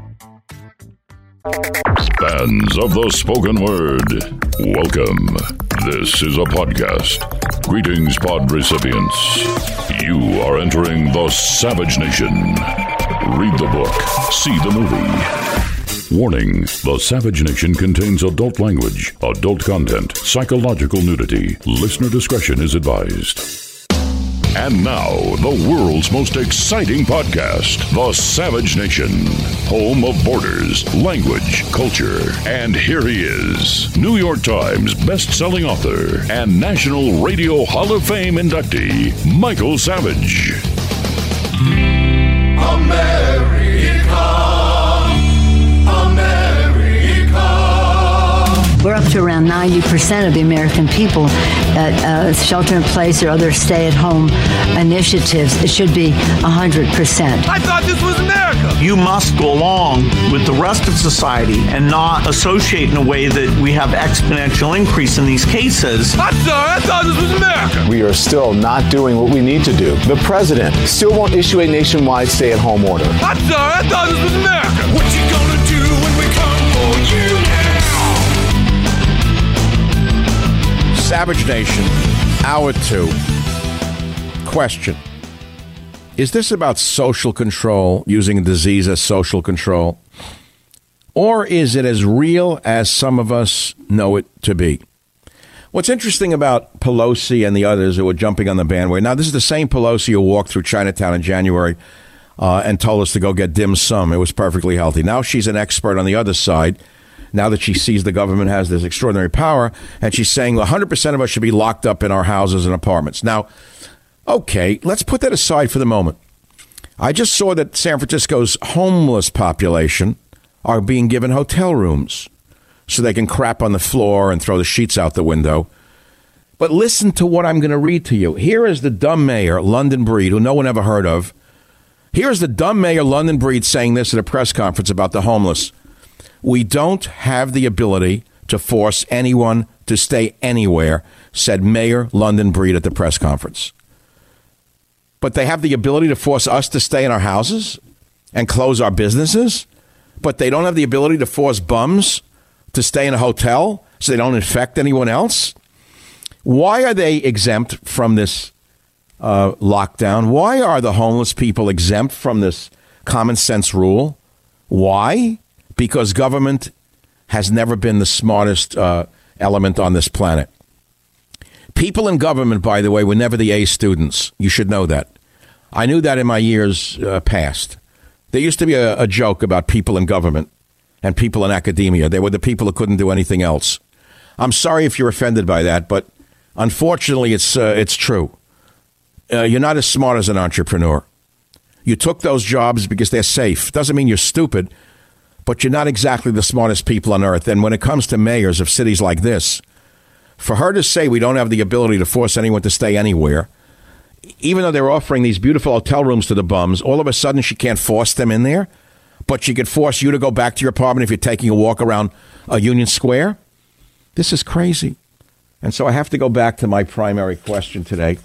Fans of the spoken word, welcome. This is a podcast. Greetings, pod recipients. You are entering the Savage Nation. Read the book, see the movie. Warning, the Savage Nation contains adult language, adult content, psychological nudity. Listener discretion is advised. And now, the world's most exciting podcast, The Savage Nation, home of borders, language, culture. And here he is, New York Times best-selling author and National Radio Hall of Fame inductee, Michael Savage. America, We're up to around ninety percent of the American people at uh, shelter-in-place or other stay-at-home initiatives. It should be one hundred percent. I thought this was America. You must go along with the rest of society and not associate in a way that we have exponential increase in these cases. I'm sorry, I thought this was America. We are still not doing what we need to do. The president still won't issue a nationwide stay-at-home order. I'm sorry, I thought this was America. What you gonna do when we come for you now? Savage Nation, hour two. Question. Is this about social control, using a disease as social control? Or is it as real as some of us know it to be? What's interesting about Pelosi and the others who are jumping on the bandwagon, now this is the same Pelosi who walked through Chinatown in January uh, and told us to go get dim sum. It was perfectly healthy. Now she's an expert on the other side. Now that she sees the government has this extraordinary power, and she's saying one hundred percent of us should be locked up in our houses and apartments. Now, okay, let's put that aside for the moment. I just saw that San Francisco's homeless population are being given hotel rooms so they can crap on the floor and throw the sheets out the window. But listen to what I'm going to read to you. Here is the dumb mayor, London Breed, who no one ever heard of. Here's the dumb mayor, London Breed, saying this at a press conference about the homeless. We don't have the ability to force anyone to stay anywhere, said Mayor London Breed at the press conference. But they have the ability to force us to stay in our houses and close our businesses? But they don't have the ability to force bums to stay in a hotel so they don't infect anyone else? Why are they exempt from this uh, lockdown? Why are the homeless people exempt from this common sense rule? Why? Because government has never been the smartest uh, element on this planet. People in government, by the way, were never the A students. You should know that. I knew that in my years uh, past. There used to be a, a joke about people in government and people in academia. They were the people who couldn't do anything else. I'm sorry if you're offended by that, but unfortunately, it's uh, it's true. Uh, you're not as smart as an entrepreneur. You took those jobs because they're safe. Doesn't mean you're stupid, but you're not exactly the smartest people on earth. And when it comes to mayors of cities like this, for her to say we don't have the ability to force anyone to stay anywhere, even though they're offering these beautiful hotel rooms to the bums, all of a sudden she can't force them in there, but she could force you to go back to your apartment if you're taking a walk around uh, Union Square? This is crazy. And so I have to go back to my primary question today,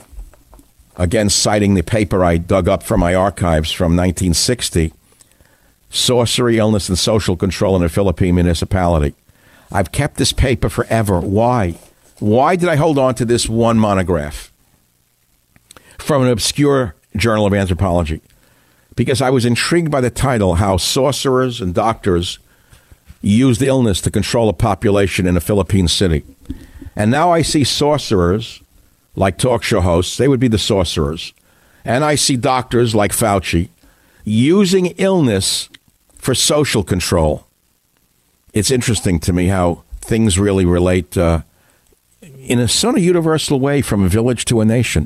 again citing the paper I dug up from my archives from nineteen sixty, Sorcery, Illness, and Social Control in a Philippine Municipality. I've kept this paper forever. Why? Why did I hold on to this one monograph from an obscure journal of anthropology? Because I was intrigued by the title, how sorcerers and doctors used illness to control a population in a Philippine city. And now I see sorcerers, like talk show hosts, they would be the sorcerers. And I see doctors like Fauci using illness for social control. It's interesting to me how things really relate uh, in a sort of universal way from a village to a nation.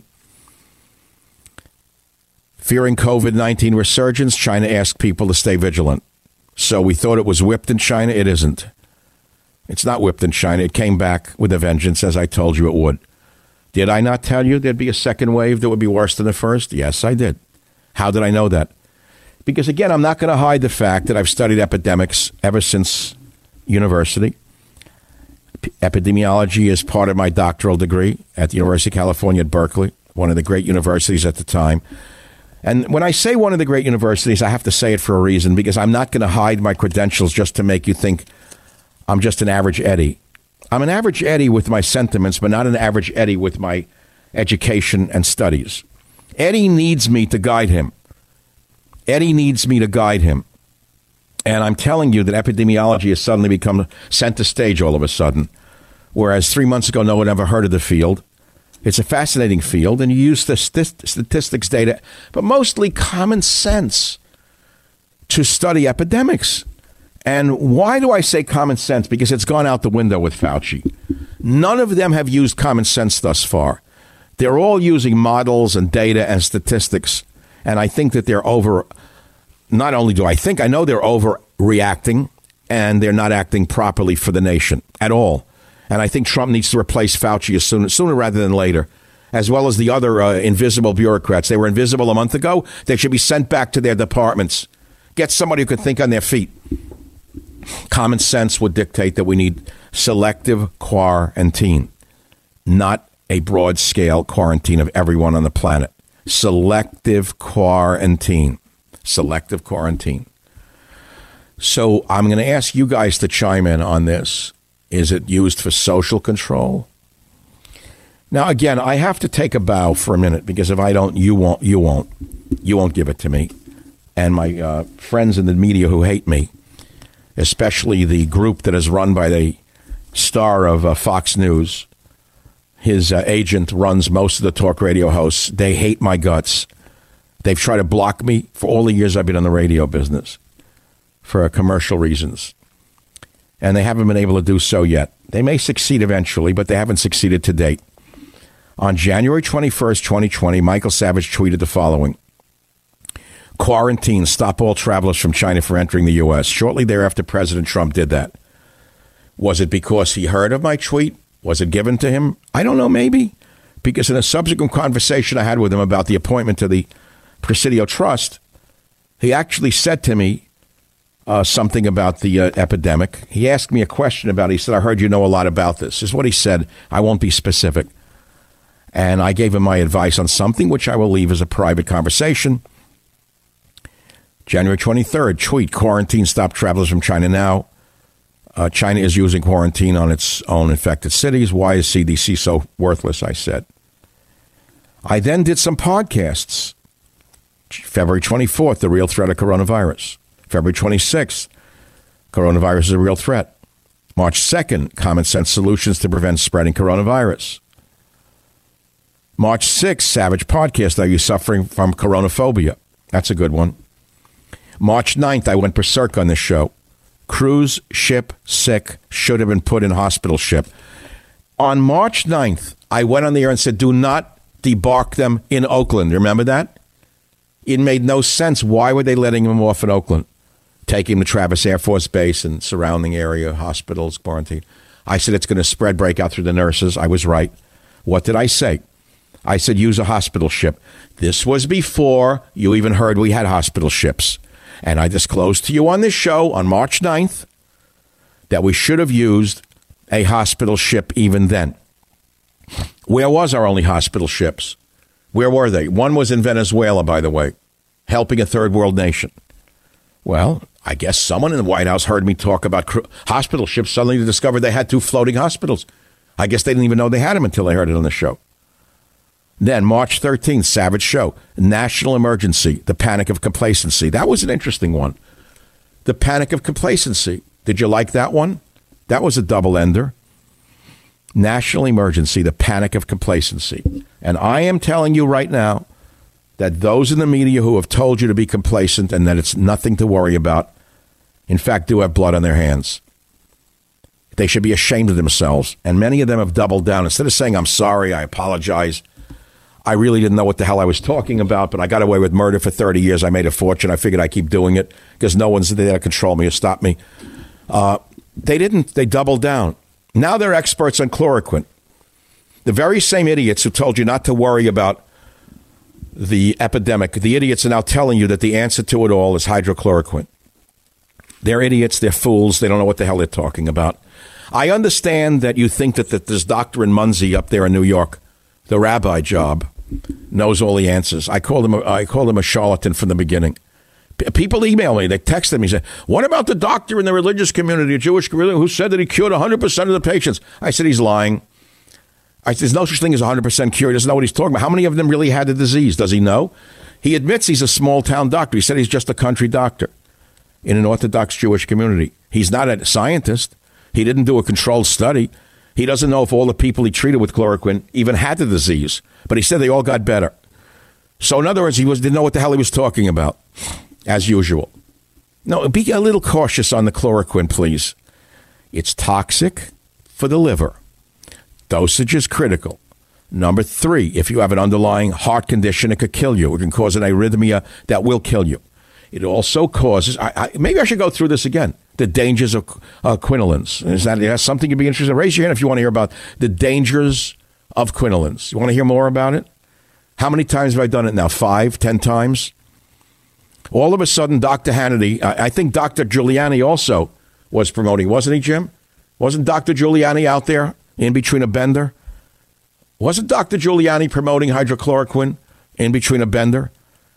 Fearing COVID nineteen resurgence, China asked people to stay vigilant. So we thought it was whipped in China. It isn't. It's not whipped in China. It came back with a vengeance, as I told you it would. Did I not tell you there'd be a second wave that would be worse than the first? Yes, I did. How did I know that? Because, again, I'm not going to hide the fact that I've studied epidemics ever since university. P- epidemiology is part of my doctoral degree at the University of California at Berkeley, one of the great universities at the time. And when I say one of the great universities, I have to say it for a reason, because I'm not going to hide my credentials just to make you think I'm just an average Eddie. I'm an average Eddie with my sentiments, but not an average Eddie with my education and studies. Eddie needs me to guide him. Eddie needs me to guide him. And I'm telling you that epidemiology has suddenly become center stage all of a sudden, whereas three months ago no one ever heard of the field. It's a fascinating field, and you use the st- statistics data, but mostly common sense to study epidemics. And why do I say common sense? Because it's gone out the window with Fauci. None of them have used common sense thus far. They're all using models and data and statistics. And I think that they're over, not only do I think, I know they're overreacting, and they're not acting properly for the nation at all. And I think Trump needs to replace Fauci as soon, sooner rather than later, as well as the other uh, invisible bureaucrats. They were invisible a month ago. They should be sent back to their departments. Get somebody who can think on their feet. Common sense would dictate that we need selective quarantine, not a broad-scale quarantine of everyone on the planet. Selective quarantine. Selective quarantine. So I'm going to ask you guys to chime in on this. Is it used for social control? Now, again, I have to take a bow for a minute, because if I don't, you won't. You won't. You won't give it to me. And my uh, friends in the media who hate me, especially the group that is run by the star of uh, Fox News, his uh, agent runs most of the talk radio hosts. They hate my guts. They've tried to block me for all the years I've been in the radio business for uh, commercial reasons. And they haven't been able to do so yet. They may succeed eventually, but they haven't succeeded to date. On January twenty-first, twenty twenty, Michael Savage tweeted the following. Quarantine, stop all travelers from China for entering the U S. Shortly thereafter, President Trump did that. Was it because he heard of my tweet? Was it given to him? I don't know, maybe. Because in a subsequent conversation I had with him about the appointment to the Presidio Trust, he actually said to me uh, something about the uh, epidemic. He asked me a question about it. He said, I heard you know a lot about this. This is what he said. I won't be specific. And I gave him my advice on something, which I will leave as a private conversation. January twenty-third, tweet, quarantine, stop travelers from China now. Uh, China is using quarantine on its own infected cities. Why is C D C so worthless, I said. I then did some podcasts. February twenty-fourth, the real threat of coronavirus. February twenty-sixth, coronavirus is a real threat. March second, common sense solutions to prevent spreading coronavirus. March sixth, Savage podcast, are you suffering from coronaphobia? That's a good one. March ninth, I went berserk on this show. Cruise ship sick, should have been put in hospital ship. On March ninth, I went on the air and said, do not debark them in Oakland. Remember that? It made no sense. Why were they letting them off in Oakland? Taking them to Travis Air Force Base and surrounding area, hospitals, quarantine. I said it's going to spread, break out through the nurses. I was right. What did I say? I said use a hospital ship. This was before you even heard we had hospital ships. And I disclosed to you on this show on March ninth that we should have used a hospital ship even then. Where was our only hospital ships? Where were they? One was in Venezuela, by the way, helping a third world nation. Well, I guess someone in the White House heard me talk about cr- hospital ships. Suddenly they discovered they had two floating hospitals. I guess they didn't even know they had them until they heard it on the show. Then March thirteenth, Savage Show, national emergency, the panic of complacency. That was an interesting one. The panic of complacency. Did you like that one? That was a double ender. National emergency, the panic of complacency. And I am telling you right now that those in the media who have told you to be complacent and that it's nothing to worry about, in fact, do have blood on their hands. They should be ashamed of themselves. And many of them have doubled down. Instead of saying, I'm sorry, I apologize, I really didn't know what the hell I was talking about, but I got away with murder for thirty years. I made a fortune. I figured I'd keep doing it because no one's there to control me or stop me. Uh, they didn't. They doubled down. Now they're experts on chloroquine. The very same idiots who told you not to worry about the epidemic, the idiots are now telling you that the answer to it all is hydrochloroquine. They're idiots. They're fools. They don't know what the hell they're talking about. I understand that you think that, that this doctor in Muncie up there in New York, the rabbi job, knows all the answers. I called him a, I called him a charlatan from the beginning. P- people email me. They texted me. Say, what about the doctor in the religious community, a Jewish community, who said that he cured one hundred percent of the patients? I said, he's lying. I said, there's no such thing as one hundred percent cure. He doesn't know what he's talking about. How many of them really had the disease? Does he know? He admits he's a small-town doctor. He said he's just a country doctor in an Orthodox Jewish community. He's not a scientist. He didn't do a controlled study. He doesn't know if all the people he treated with chloroquine even had the disease. But he said they all got better. So in other words, he was didn't know what the hell he was talking about, as usual. No, be a little cautious on the chloroquine, please. It's toxic for the liver. Dosage is critical. Number three, if you have an underlying heart condition, it could kill you. It can cause an arrhythmia that will kill you. It also causes, I, I, maybe I should go through this again, the dangers of uh, quinolines. Is that, is that something you'd be interested in? Raise your hand if you want to hear about the dangers of quinolines. You want to hear more about it? How many times have I done it now? Five, ten times? All of a sudden, Doctor Hannity, I, I think Doctor Giuliani also was promoting, wasn't he, Jim? Wasn't Doctor Giuliani out there in between a bender? Wasn't Doctor Giuliani promoting hydrochloroquine in between a bender?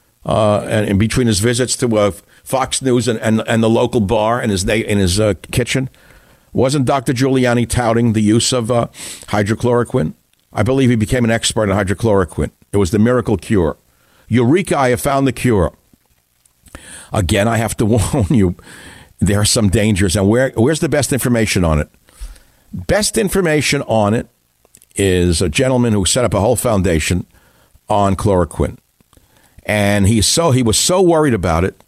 Uh, and in between his visits to uh, Fox News and, and, and the local bar in his in his uh, kitchen? Wasn't Doctor Giuliani touting the use of uh, hydrochloroquine? I believe he became an expert on hydrochloroquine. It was the miracle cure. Eureka, I have found the cure. Again, I have to warn you, there are some dangers. And where where's the best information on it? Best information on it is a gentleman who set up a whole foundation on chloroquine. And he so he was so worried about it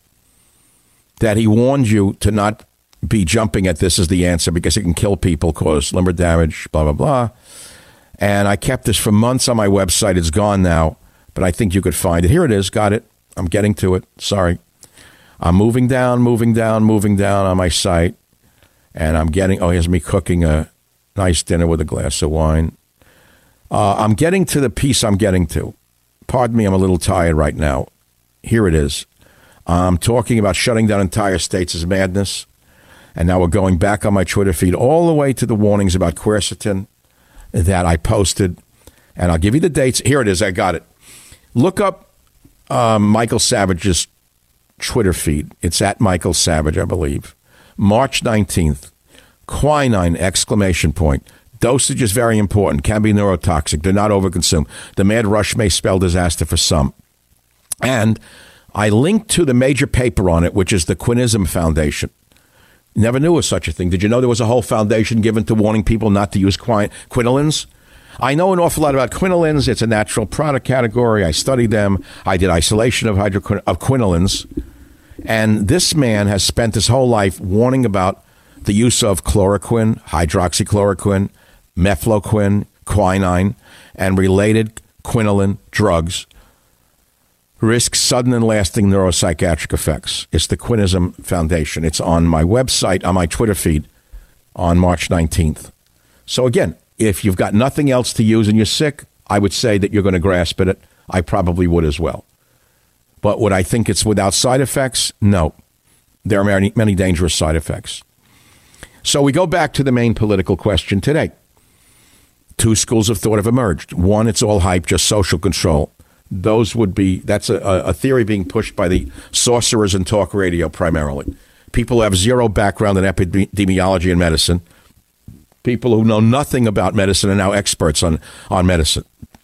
that he warned you to not be jumping at this as the answer because it can kill people, cause liver damage, blah, blah, blah. And I kept this for months on my website. It's gone now, but I think you could find it. Here it is. Got it. I'm getting to it. Sorry. I'm moving down, moving down, moving down on my site. And I'm getting, oh, here's me cooking a nice dinner with a glass of wine. Uh, I'm getting to the piece I'm getting to. Pardon me, I'm a little tired right now. Here it is. I'm talking about shutting down entire states is madness. And now we're going back on my Twitter feed all the way to the warnings about quercetin that I posted. And I'll give you the dates. Here it is. I got it. Look up um, Michael Savage's Twitter feed. It's at Michael Savage, I believe. March nineteenth. Quinine, exclamation point. Dosage is very important. Can be neurotoxic. Do not overconsume. The mad rush may spell disaster for some. And I linked to the major paper on it, which is the Quinism Foundation. Never knew of such a thing. Did you know there was a whole foundation given to warning people not to use quin- quinolines? I know an awful lot about quinolines. It's a natural product category. I studied them. I did isolation of, hydroquin- of quinolines. And this man has spent his whole life warning about the use of chloroquine, hydroxychloroquine, mefloquine, quinine, and related quinoline drugs risk sudden and lasting neuropsychiatric effects. It's the Quinism Foundation. It's on my website, on my Twitter feed on March nineteenth. So again, if you've got nothing else to use and you're sick, I would say that you're going to grasp at it. I probably would as well. But would I think it's without side effects? No. There are many, many dangerous side effects. So we go back to the main political question today. Two schools of thought have emerged. One, it's all hype, just social control. Those would be, that's a, a theory being pushed by the sorcerers in talk radio primarily. People who have zero background in epidemiology and medicine. People who know nothing about medicine are now experts on, on medicine.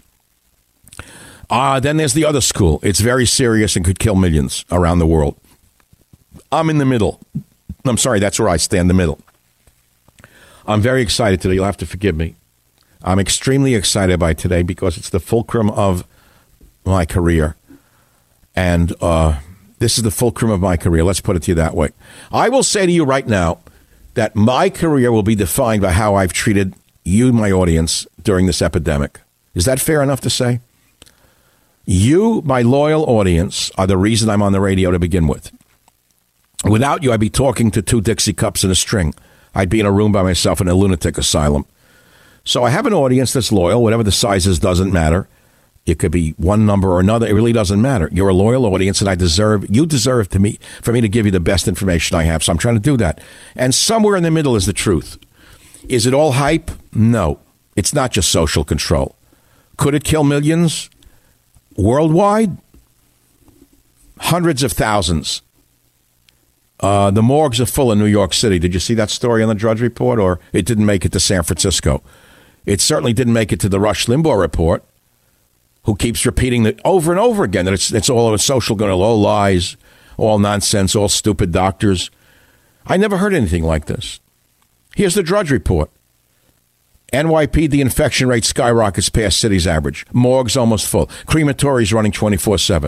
Uh, then there's the other school. It's very serious and could kill millions around the world. I'm in the middle. I'm sorry, that's where I stand, the middle. I'm very excited today. You'll have to forgive me. I'm extremely excited by today because it's the fulcrum of my career. And uh, this is the fulcrum of my career. Let's put it to you that way. I will say to you right now that my career will be defined by how I've treated you, my audience, during this epidemic. Is that fair enough to say? You, my loyal audience, are the reason I'm on the radio to begin with. Without you, I'd be talking to two Dixie cups and a string. I'd be in a room by myself in a lunatic asylum. So I have an audience that's loyal. Whatever the size is doesn't matter. It could be one number or another. It really doesn't matter. You're a loyal audience, and I deserve, you deserve to me, for me to give you the best information I have. So I'm trying to do that. And somewhere in the middle is the truth. Is it all hype? No. It's not just social control. Could it kill millions? Worldwide? Hundreds of thousands. Uh, the morgues are full in New York City. Did you see that story on the Drudge Report? Or it didn't make it to San Francisco. It certainly didn't make it to the Rush Limbaugh Report, who keeps repeating that over and over again, that it's it's all a social control, all lies, all nonsense, all stupid doctors. I never heard anything like this. Here's the Drudge Report. N Y P D infection rate skyrockets past city's average. Morgues almost full. Crematories running twenty-four seven.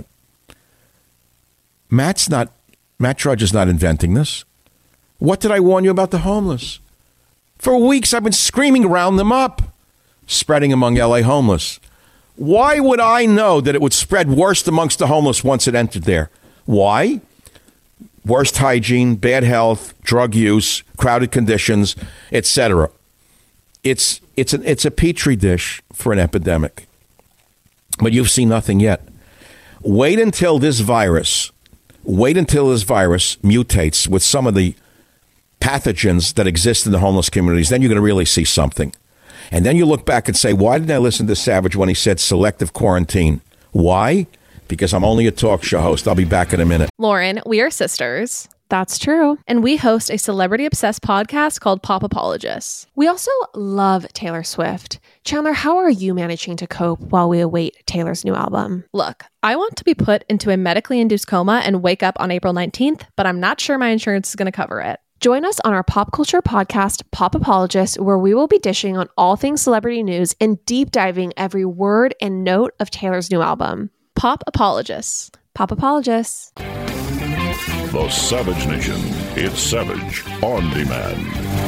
Matt's not, Matt Drudge is not inventing this. What did I warn you about the homeless? For weeks I've been screaming round them up. Spreading among L A homeless. Why would I know that it would spread worst amongst the homeless once it entered there? Why? Worst hygiene, bad health, drug use, crowded conditions, et cetera. It's it's an it's a petri dish for an epidemic. But you've seen nothing yet. Wait until this virus, wait until this virus mutates with some of the pathogens that exist in the homeless communities. Then you're going to really see something. And then you look back and say, why didn't I listen to Savage when he said selective quarantine? Why? Because I'm only a talk show host. I'll be back in a minute. Lauren, we are sisters. That's true. And we host a celebrity-obsessed podcast called Pop Apologists. We also love Taylor Swift. Chandler, how are you managing to cope while we await Taylor's new album? Look, I want to be put into a medically induced coma and wake up on April nineteenth, but I'm not sure my insurance is going to cover it. Join us on our pop culture podcast, Pop Apologists, where we will be dishing on all things celebrity news and deep diving every word and note of Taylor's new album. Pop Apologists. Pop Apologists. The Savage Nation. It's Savage on Demand.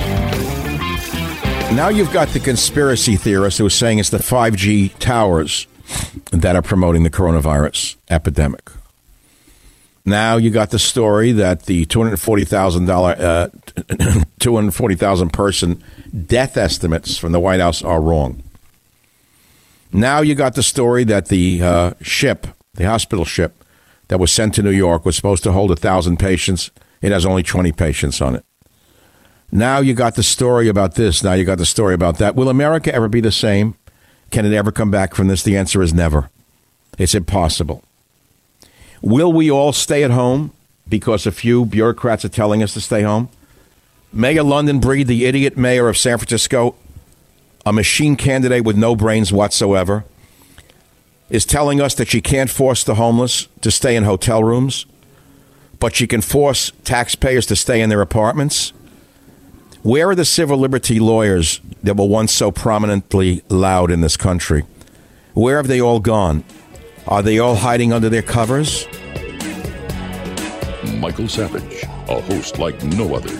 Now you've got the conspiracy theorist who is saying it's the five G towers that are promoting the coronavirus epidemic. Now you got the story that the two hundred forty thousand dollars, uh, two hundred forty thousand person death estimates from the White House are wrong. Now you got the story that the uh, ship, the hospital ship that was sent to New York was supposed to hold one thousand patients. It has only twenty patients on it. Now you got the story about this. Now you got the story about that. Will America ever be the same? Can it ever come back from this? The answer is never. It's impossible. Will we all stay at home because a few bureaucrats are telling us to stay home? Mayor London Breed, the idiot mayor of San Francisco, a machine candidate with no brains whatsoever, is telling us that she can't force the homeless to stay in hotel rooms, but she can force taxpayers to stay in their apartments. Where are the civil liberty lawyers that were once so prominently loud in this country? Where have they all gone? Are they all hiding under their covers? Michael Savage, a host like no other.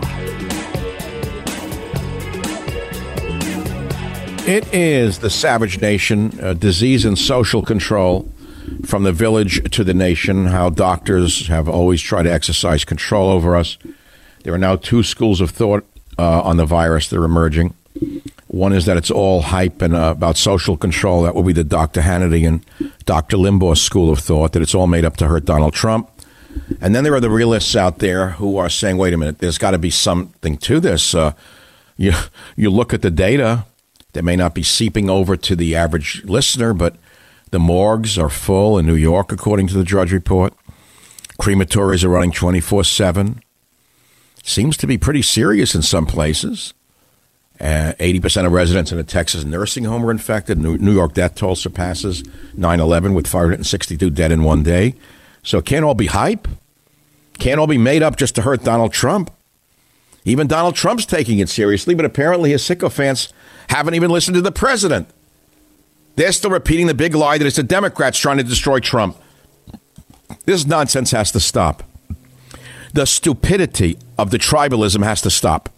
It is the Savage Nation, uh, disease and social control from the village to the nation, how doctors have always tried to exercise control over us. There are now two schools of thought uh, on the virus that are emerging. One is that it's all hype and uh, about social control. That will be the Doctor Hannity and Doctor Limbaugh school of thought, that it's all made up to hurt Donald Trump. And then there are the realists out there who are saying, wait a minute, there's got to be something to this. Uh, you, you look at the data that may not be seeping over to the average listener, but the morgues are full in New York, according to the Drudge Report. Crematories are running twenty-four seven. Seems to be pretty serious in some places. Uh, eighty percent of residents in a Texas nursing home were infected. New, New York death toll surpasses nine eleven with five hundred sixty-two dead in one day. So it can't all be hype. Can't all be made up just to hurt Donald Trump. Even Donald Trump's taking it seriously, but apparently his sycophants haven't even listened to the president. They're still repeating the big lie that it's the Democrats trying to destroy Trump. This nonsense has to stop. The stupidity of the tribalism has to stop.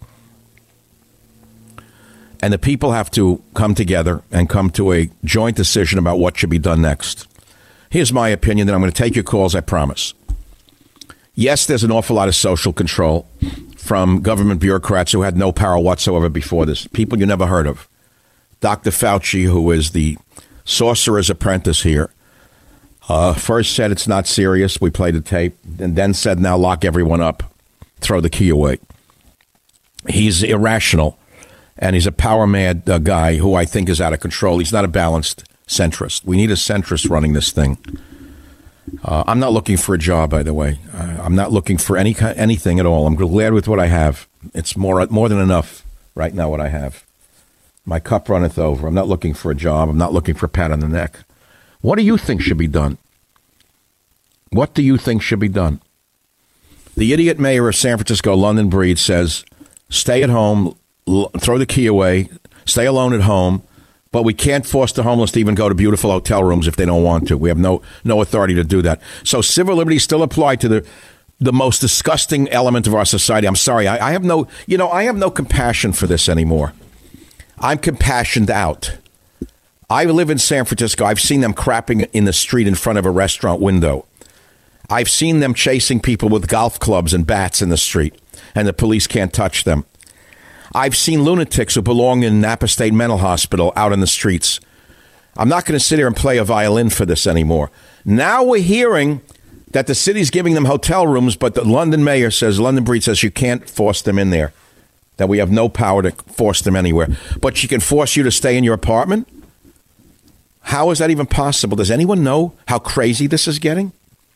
And the people have to come together and come to a joint decision about what should be done next. Here's my opinion, then I'm going to take your calls, I promise. Yes, there's an awful lot of social control from government bureaucrats who had no power whatsoever before this. People you never heard of. Doctor Fauci, who is the sorcerer's apprentice here, uh, first said it's not serious. We played the tape. And then said, now lock everyone up. Throw the key away. He's irrational. And he's a power-mad uh, guy who I think is out of control. He's not a balanced centrist. We need a centrist running this thing. Uh, I'm not looking for a job, by the way. Uh, I'm not looking for any anything at all. I'm glad with what I have. It's more more than enough right now, what I have. My cup runneth over. I'm not looking for a job. I'm not looking for a pat on the neck. What do you think should be done? What do you think should be done? The idiot mayor of San Francisco, London Breed, says, stay at home, l- throw the key away, stay alone at home, but we can't force the homeless to even go to beautiful hotel rooms if they don't want to. We have no no authority to do that. So civil liberties still apply to the the most disgusting element of our society. I'm sorry. I, I have no, you know, I have no compassion for this anymore. I'm compassioned out. I live in San Francisco. I've seen them crapping in the street in front of a restaurant window. I've seen them chasing people with golf clubs and bats in the street, and the police can't touch them. I've seen lunatics who belong in Napa State Mental Hospital out in the streets. I'm not going to sit here and play a violin for this anymore. Now we're hearing that the city's giving them hotel rooms, but the London mayor says, London Breed says you can't force them in there, that we have no power to force them anywhere. But she can force you to stay in your apartment? How is that even possible? Does anyone know how crazy this is getting?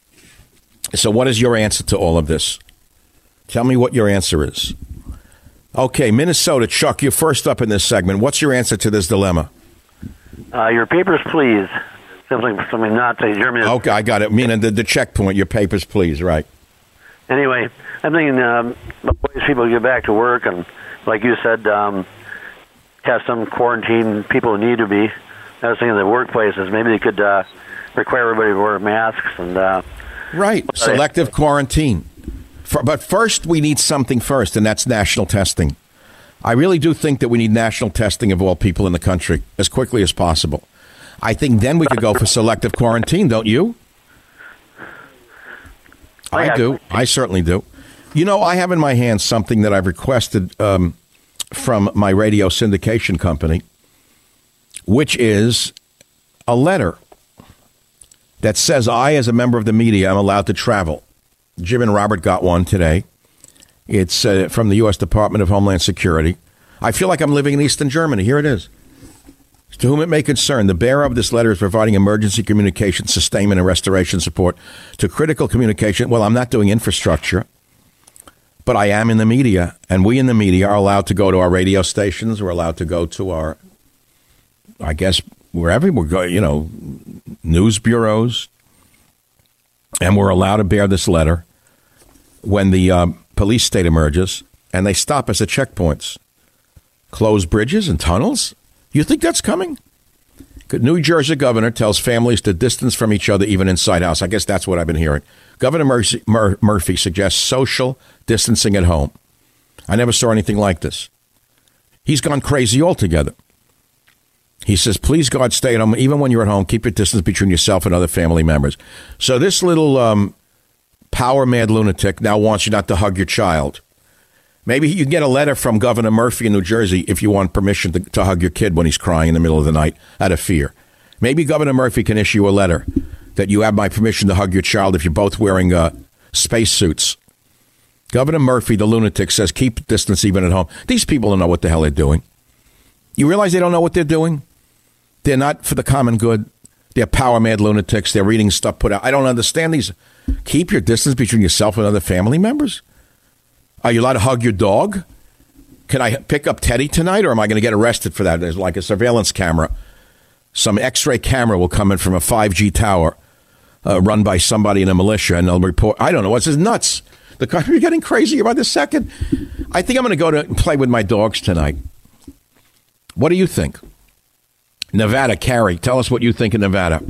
So what is your answer to all of this? Tell me what your answer is. Okay, Minnesota. Chuck, you're first up in this segment. What's your answer to this dilemma? Uh, your papers, please. Something, something not to Germany. Okay, I got it. Meaning the, the checkpoint, your papers, please, right. Anyway, I'm thinking um, ways people get back to work, and like you said, um, have some quarantine people who need to be. I was thinking the workplaces, maybe they could uh, require everybody to wear masks. and uh, Right, selective I, quarantine. For, but first, we need something first, and that's national testing. I really do think that we need national testing of all people in the country as quickly as possible. I think then we could go for selective quarantine, don't you? I yeah. do. I certainly do. You know, I have in my hands something that I've requested um, from my radio syndication company, which is a letter that says I, as a member of the media, am allowed to travel. Jim and Robert got one today. It's uh, from the U S Department of Homeland Security. I feel like I'm living in Eastern Germany. Here it is. To whom it may concern, the bearer of this letter is providing emergency communication, sustainment, and restoration support to critical communication. Well, I'm not doing infrastructure, but I am in the media, and we in the media are allowed to go to our radio stations. We're allowed to go to our, I guess, wherever we're going, you know, news bureaus, and we're allowed to bear this letter when the uh, police state emerges, and they stop us at checkpoints, close bridges and tunnels. You think that's coming? New Jersey governor tells families to distance from each other even inside house. I guess that's what I've been hearing. Governor Murphy, Mur- Murphy suggests social distancing at home. I never saw anything like this. He's gone crazy altogether. He says, please, God, stay at home. Even when you're at home, keep your distance between yourself and other family members. So this little um, power-mad lunatic now wants you not to hug your child. Maybe you can get a letter from Governor Murphy in New Jersey if you want permission to, to hug your kid when he's crying in the middle of the night out of fear. Maybe Governor Murphy can issue a letter that you have my permission to hug your child if you're both wearing uh, spacesuits. Governor Murphy, the lunatic, says keep distance even at home. These people don't know what the hell they're doing. You realize they don't know what they're doing? They're not for the common good. They're power-mad lunatics. They're reading stuff put out. I don't understand these. Keep your distance between yourself and other family members? Are you allowed to hug your dog? Can I pick up Teddy tonight, or am I going to get arrested for that? There's like a surveillance camera. Some X-ray camera will come in from a five G tower uh, run by somebody in a militia, and they'll report. I don't know. What's this nuts? The country's getting crazy about this second. I think I'm going to go to play with my dogs tonight. What do you think? Nevada, Carrie, tell us what you think in Nevada.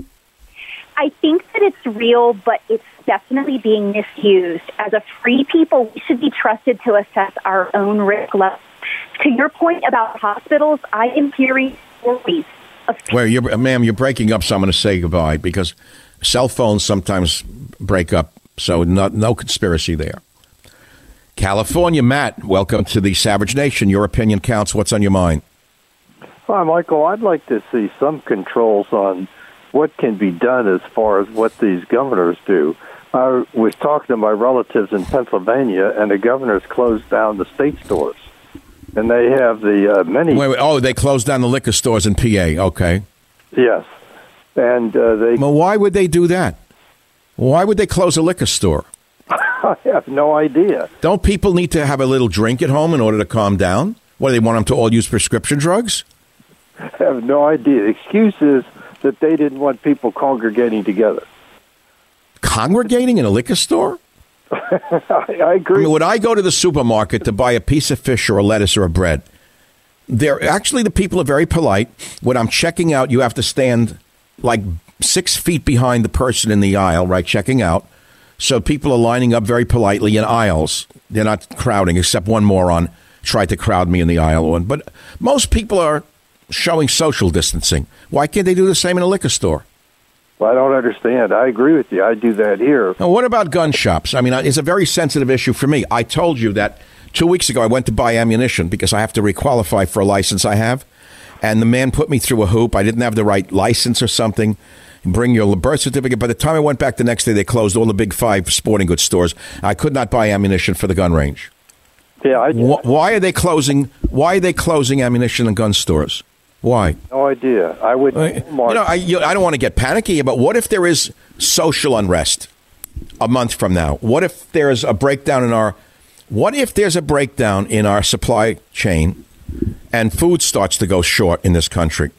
I think that it's real, but it's definitely being misused. As a free people, we should be trusted to assess our own risk level. To your point about hospitals, I am hearing stories of... Well, you're, ma'am, you're breaking up, so I'm going to say goodbye, because cell phones sometimes break up, so not, no conspiracy there. California, Matt, welcome to the Savage Nation. Your opinion counts. What's on your mind? Hi, Michael. I'd like to see some controls on what can be done as far as what these governors do. I was talking to my relatives in Pennsylvania, and the governors closed down the state stores. And they have the uh, many... Wait, wait, oh, they closed down the liquor stores in P A. Okay. Yes. And uh, they... Well, why would they do that? Why would they close a liquor store? I have no idea. Don't people need to have a little drink at home in order to calm down? What, do they want them to all use prescription drugs? I have no idea. The excuse is that they didn't want people congregating together. Congregating in a liquor store? I, I agree. I mean, would I go to the supermarket to buy a piece of fish or a lettuce or a bread? They're actually, the people are very polite. When I'm checking out, you have to stand like six feet behind the person in the aisle, right, checking out. So people are lining up very politely in aisles. They're not crowding, except one moron tried to crowd me in the aisle one. But most people are showing social distancing. Why can't they do the same in a liquor store? Well, I don't understand. I agree with you. I do that here. Now, what about gun shops? I mean, it's a very sensitive issue for me. I told you that two weeks ago I went to buy ammunition because I have to requalify for a license I have. And the man put me through a hoop. I didn't have the right license or something. Bring your birth certificate. By the time I went back the next day, they closed all the big five sporting goods stores. I could not buy ammunition for the gun range. Yeah, I Wh- Why are they closing? Why are they closing ammunition and gun stores? Why? No idea. I would. Uh, you know, I, you, I don't want to get panicky, but what if there is social unrest a month from now? What if there's a breakdown in our? What if there's a breakdown in our supply chain, and food starts to go short in this country?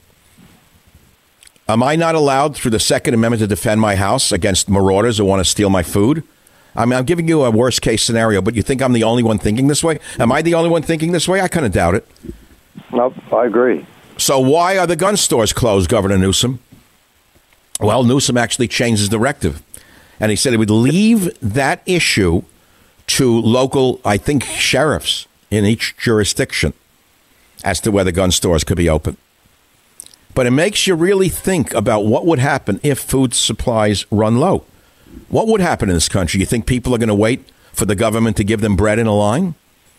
Am I not allowed through the Second Amendment to defend my house against marauders who want to steal my food? I mean, I'm giving you a worst case scenario, but you think I'm the only one thinking this way? Am I the only one thinking this way? I kind of doubt it. Nope, I agree. So why are the gun stores closed, Governor Newsom? Well, Newsom actually changed his directive. And he said he would leave that issue to local, I think, sheriffs in each jurisdiction as to whether gun stores could be open. But it makes you really think about what would happen if food supplies run low. What would happen in this country? You think people are going to wait for the government to give them bread in a line?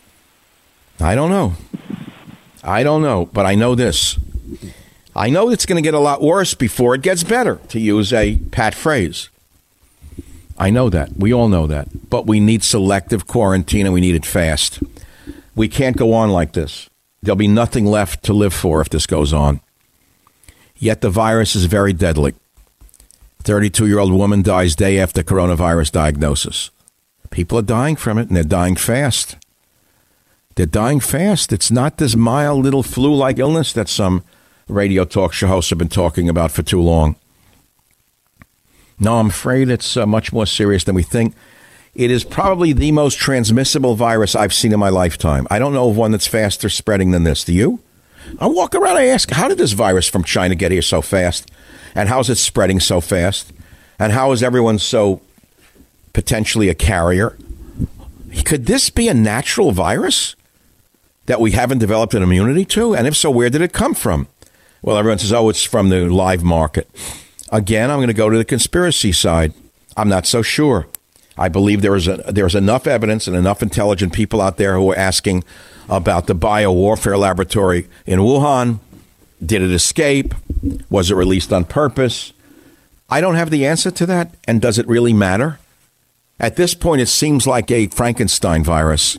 I don't know. I don't know, but I know this. I know it's going to get a lot worse before it gets better, to use a pat phrase. I know that. We all know that. But we need selective quarantine, and we need it fast. We can't go on like this. There'll be nothing left to live for if this goes on. Yet the virus is very deadly. thirty-two-year-old woman dies day after coronavirus diagnosis. People are dying from it, and they're dying fast. They're dying fast. It's not this mild little flu-like illness that some radio talk show hosts have been talking about for too long. No, I'm afraid it's uh, much more serious than we think. It is probably the most transmissible virus I've seen in my lifetime. I don't know of one that's faster spreading than this. Do you? I walk around, I ask, how did this virus from China get here so fast? And how is it spreading so fast? And how is everyone so potentially a carrier? Could this be a natural virus that we haven't developed an immunity to? And if so, where did it come from? Well, everyone says, oh, it's from the live market. Again, I'm going to go to the conspiracy side. I'm not so sure. I believe there is a, there's enough evidence and enough intelligent people out there who are asking about the biowarfare laboratory in Wuhan. Did it escape? Was it released on purpose? I don't have the answer to that. And does it really matter? At this point, it seems like a Frankenstein virus.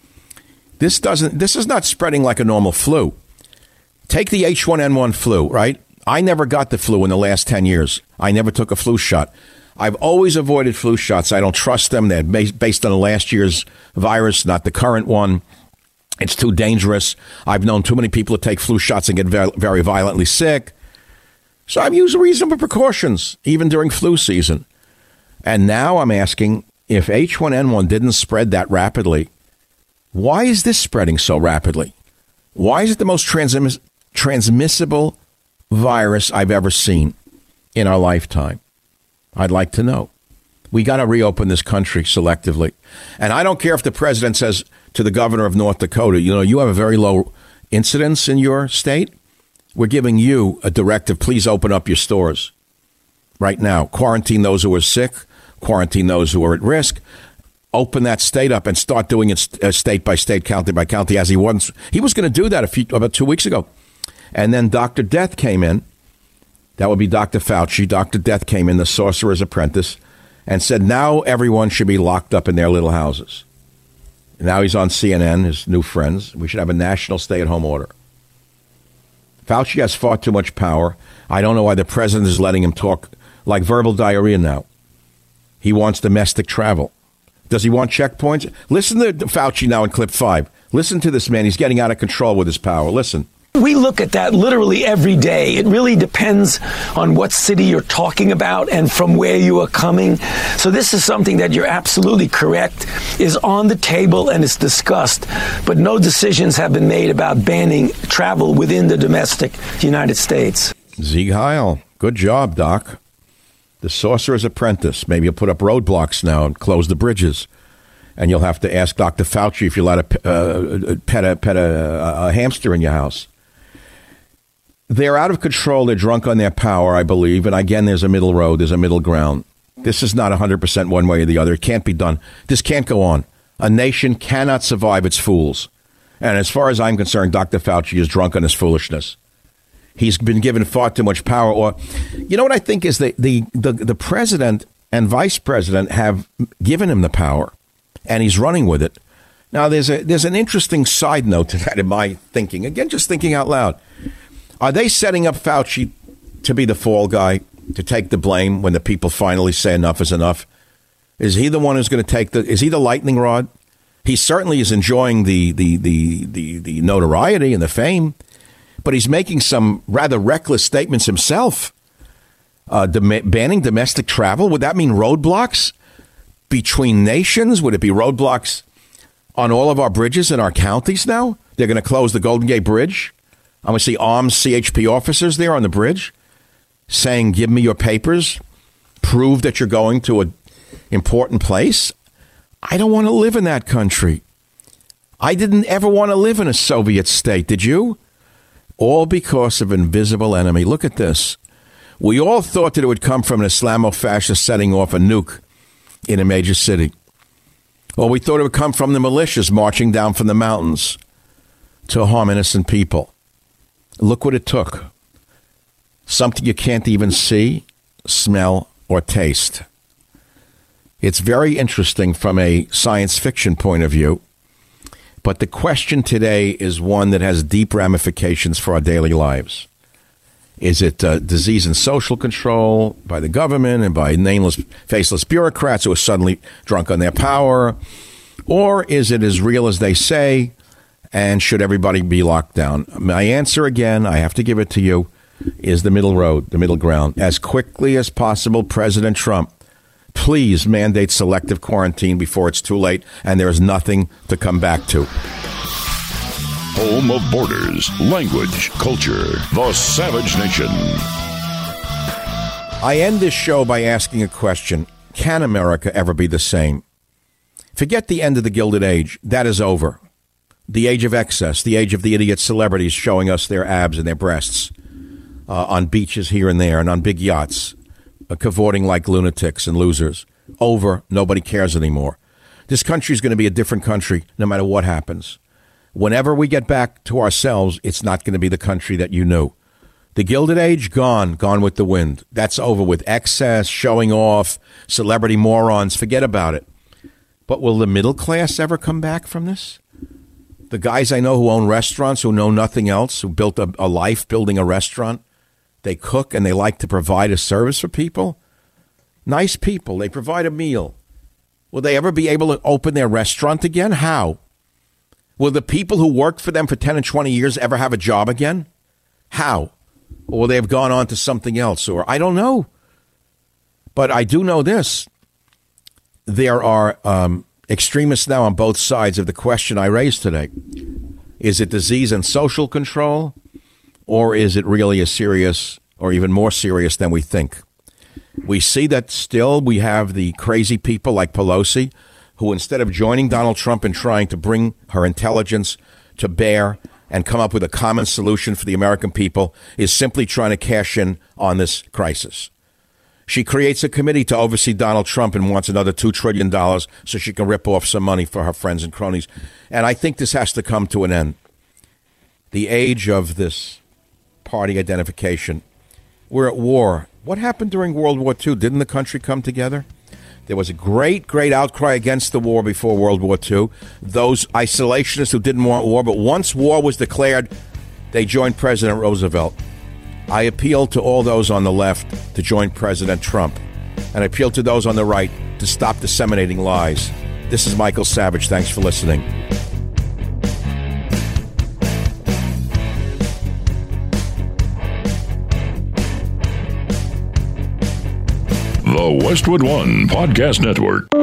This doesn't. This is not spreading like a normal flu. Take the H one N one flu, right? I never got the flu in the last ten years. I never took a flu shot. I've always avoided flu shots. I don't trust them. They're based on the last year's virus, not the current one. It's too dangerous. I've known too many people to take flu shots and get very violently sick. So I've used reasonable precautions, even during flu season. And now I'm asking, if H one N one didn't spread that rapidly, why is this spreading so rapidly? Why is it the most transmiss- transmissible virus I've ever seen in our lifetime? I'd like to know. We got to reopen this country selectively. And I don't care if the president says to the governor of North Dakota, you know, you have a very low incidence in your state. We're giving you a directive. Please open up your stores right now. Quarantine those who are sick. Quarantine those who are at risk. Open that state up and start doing it state by state, county by county, as he was. He was going to do that a few, about two weeks ago. And then Doctor Death came in. That would be Doctor Fauci. Doctor Death came in, the sorcerer's apprentice, and said now everyone should be locked up in their little houses. Now he's on C N N, his new friends. We should have a national stay-at-home order. Fauci has far too much power. I don't know why the president is letting him talk like verbal diarrhea now. He wants domestic travel. Does he want checkpoints? Listen to Fauci now in clip five. Listen to this man. He's getting out of control with his power. Listen. We look at that literally every day. It really depends on what city you're talking about and from where you are coming. So this is something that you're absolutely correct is on the table and is discussed, but no decisions have been made about banning travel within the domestic United States. Sieg Heil. Good job, Doc. The sorcerer's apprentice. Maybe you'll put up roadblocks now and close the bridges. And you'll have to ask Doctor Fauci if you're allowed to uh, pet, a, pet a, a hamster in your house. They're out of control. They're drunk on their power, I believe. And again, there's a middle road. There's a middle ground. This is not one hundred percent one way or the other. It can't be done. This can't go on. A nation cannot survive its fools. And as far as I'm concerned, Doctor Fauci is drunk on his foolishness. He's been given far too much power. Or, you know what I think is the, the, the, the president and vice president have given him the power, and he's running with it. Now, there's a there's an interesting side note to that in my thinking. Again, just thinking out loud. Are they setting up Fauci to be the fall guy, to take the blame when the people finally say enough is enough? Is he the one who's going to take the, is he the lightning rod? He certainly is enjoying the, the, the, the, the notoriety and the fame, but he's making some rather reckless statements himself. Uh, dem- banning domestic travel, would that mean roadblocks between nations? Would it be roadblocks on all of our bridges in our counties now? They're going to close the Golden Gate Bridge. I'm going to see armed C H P officers there on the bridge saying, give me your papers, prove that you're going to an important place. I don't want to live in that country. I didn't ever want to live in a Soviet state, did you? All because of invisible enemy. Look at this. We all thought that it would come from an Islamo-fascist setting off a nuke in a major city. Or we thought it would come from the militias marching down from the mountains to harm innocent people. Look what it took. Something you can't even see, smell, or taste. It's very interesting from a science fiction point of view. But the question today is one that has deep ramifications for our daily lives. Is it uh, disease and social control by the government and by nameless, faceless bureaucrats who are suddenly drunk on their power? Or is it as real as they say, and should everybody be locked down? My answer, again, I have to give it to you, is the middle road, the middle ground. As quickly as possible, President Trump, please mandate selective quarantine before it's too late and there is nothing to come back to. Home of borders, language, culture, the Savage Nation. I end this show by asking a question. Can America ever be the same? Forget the end of the Gilded Age. That is over. The age of excess, the age of the idiot celebrities showing us their abs and their breasts uh, on beaches here and there and on big yachts, uh, cavorting like lunatics and losers. Over. Nobody cares anymore. This country is going to be a different country no matter what happens. Whenever we get back to ourselves, it's not going to be the country that you knew. The Gilded Age, gone, gone with the wind. That's over with excess, showing off, celebrity morons. Forget about it. But will the middle class ever come back from this? The guys I know who own restaurants, who know nothing else, who built a, a life building a restaurant, they cook and they like to provide a service for people. Nice people. They provide a meal. Will they ever be able to open their restaurant again? How? Will the people who worked for them for ten and twenty years ever have a job again? How? Or will they have gone on to something else? Or I don't know. But I do know this. There are um, extremists now on both sides of the question I raised today. Is it disease and social control? Or is it really as serious or even more serious than we think? We see that still we have the crazy people like Pelosi, who instead of joining Donald Trump and trying to bring her intelligence to bear and come up with a common solution for the American people, is simply trying to cash in on this crisis. She creates a committee to oversee Donald Trump and wants another two trillion dollars so she can rip off some money for her friends and cronies. And I think this has to come to an end. The age of this party identification. We're at war. What happened during World War Two? Didn't the country come together? There was a great, great outcry against the war before World War Two. Those isolationists who didn't want war, but once war was declared, they joined President Roosevelt. I appeal to all those on the left to join President Trump. And I appeal to those on the right to stop disseminating lies. This is Michael Savage. Thanks for listening. The Westwood One Podcast Network.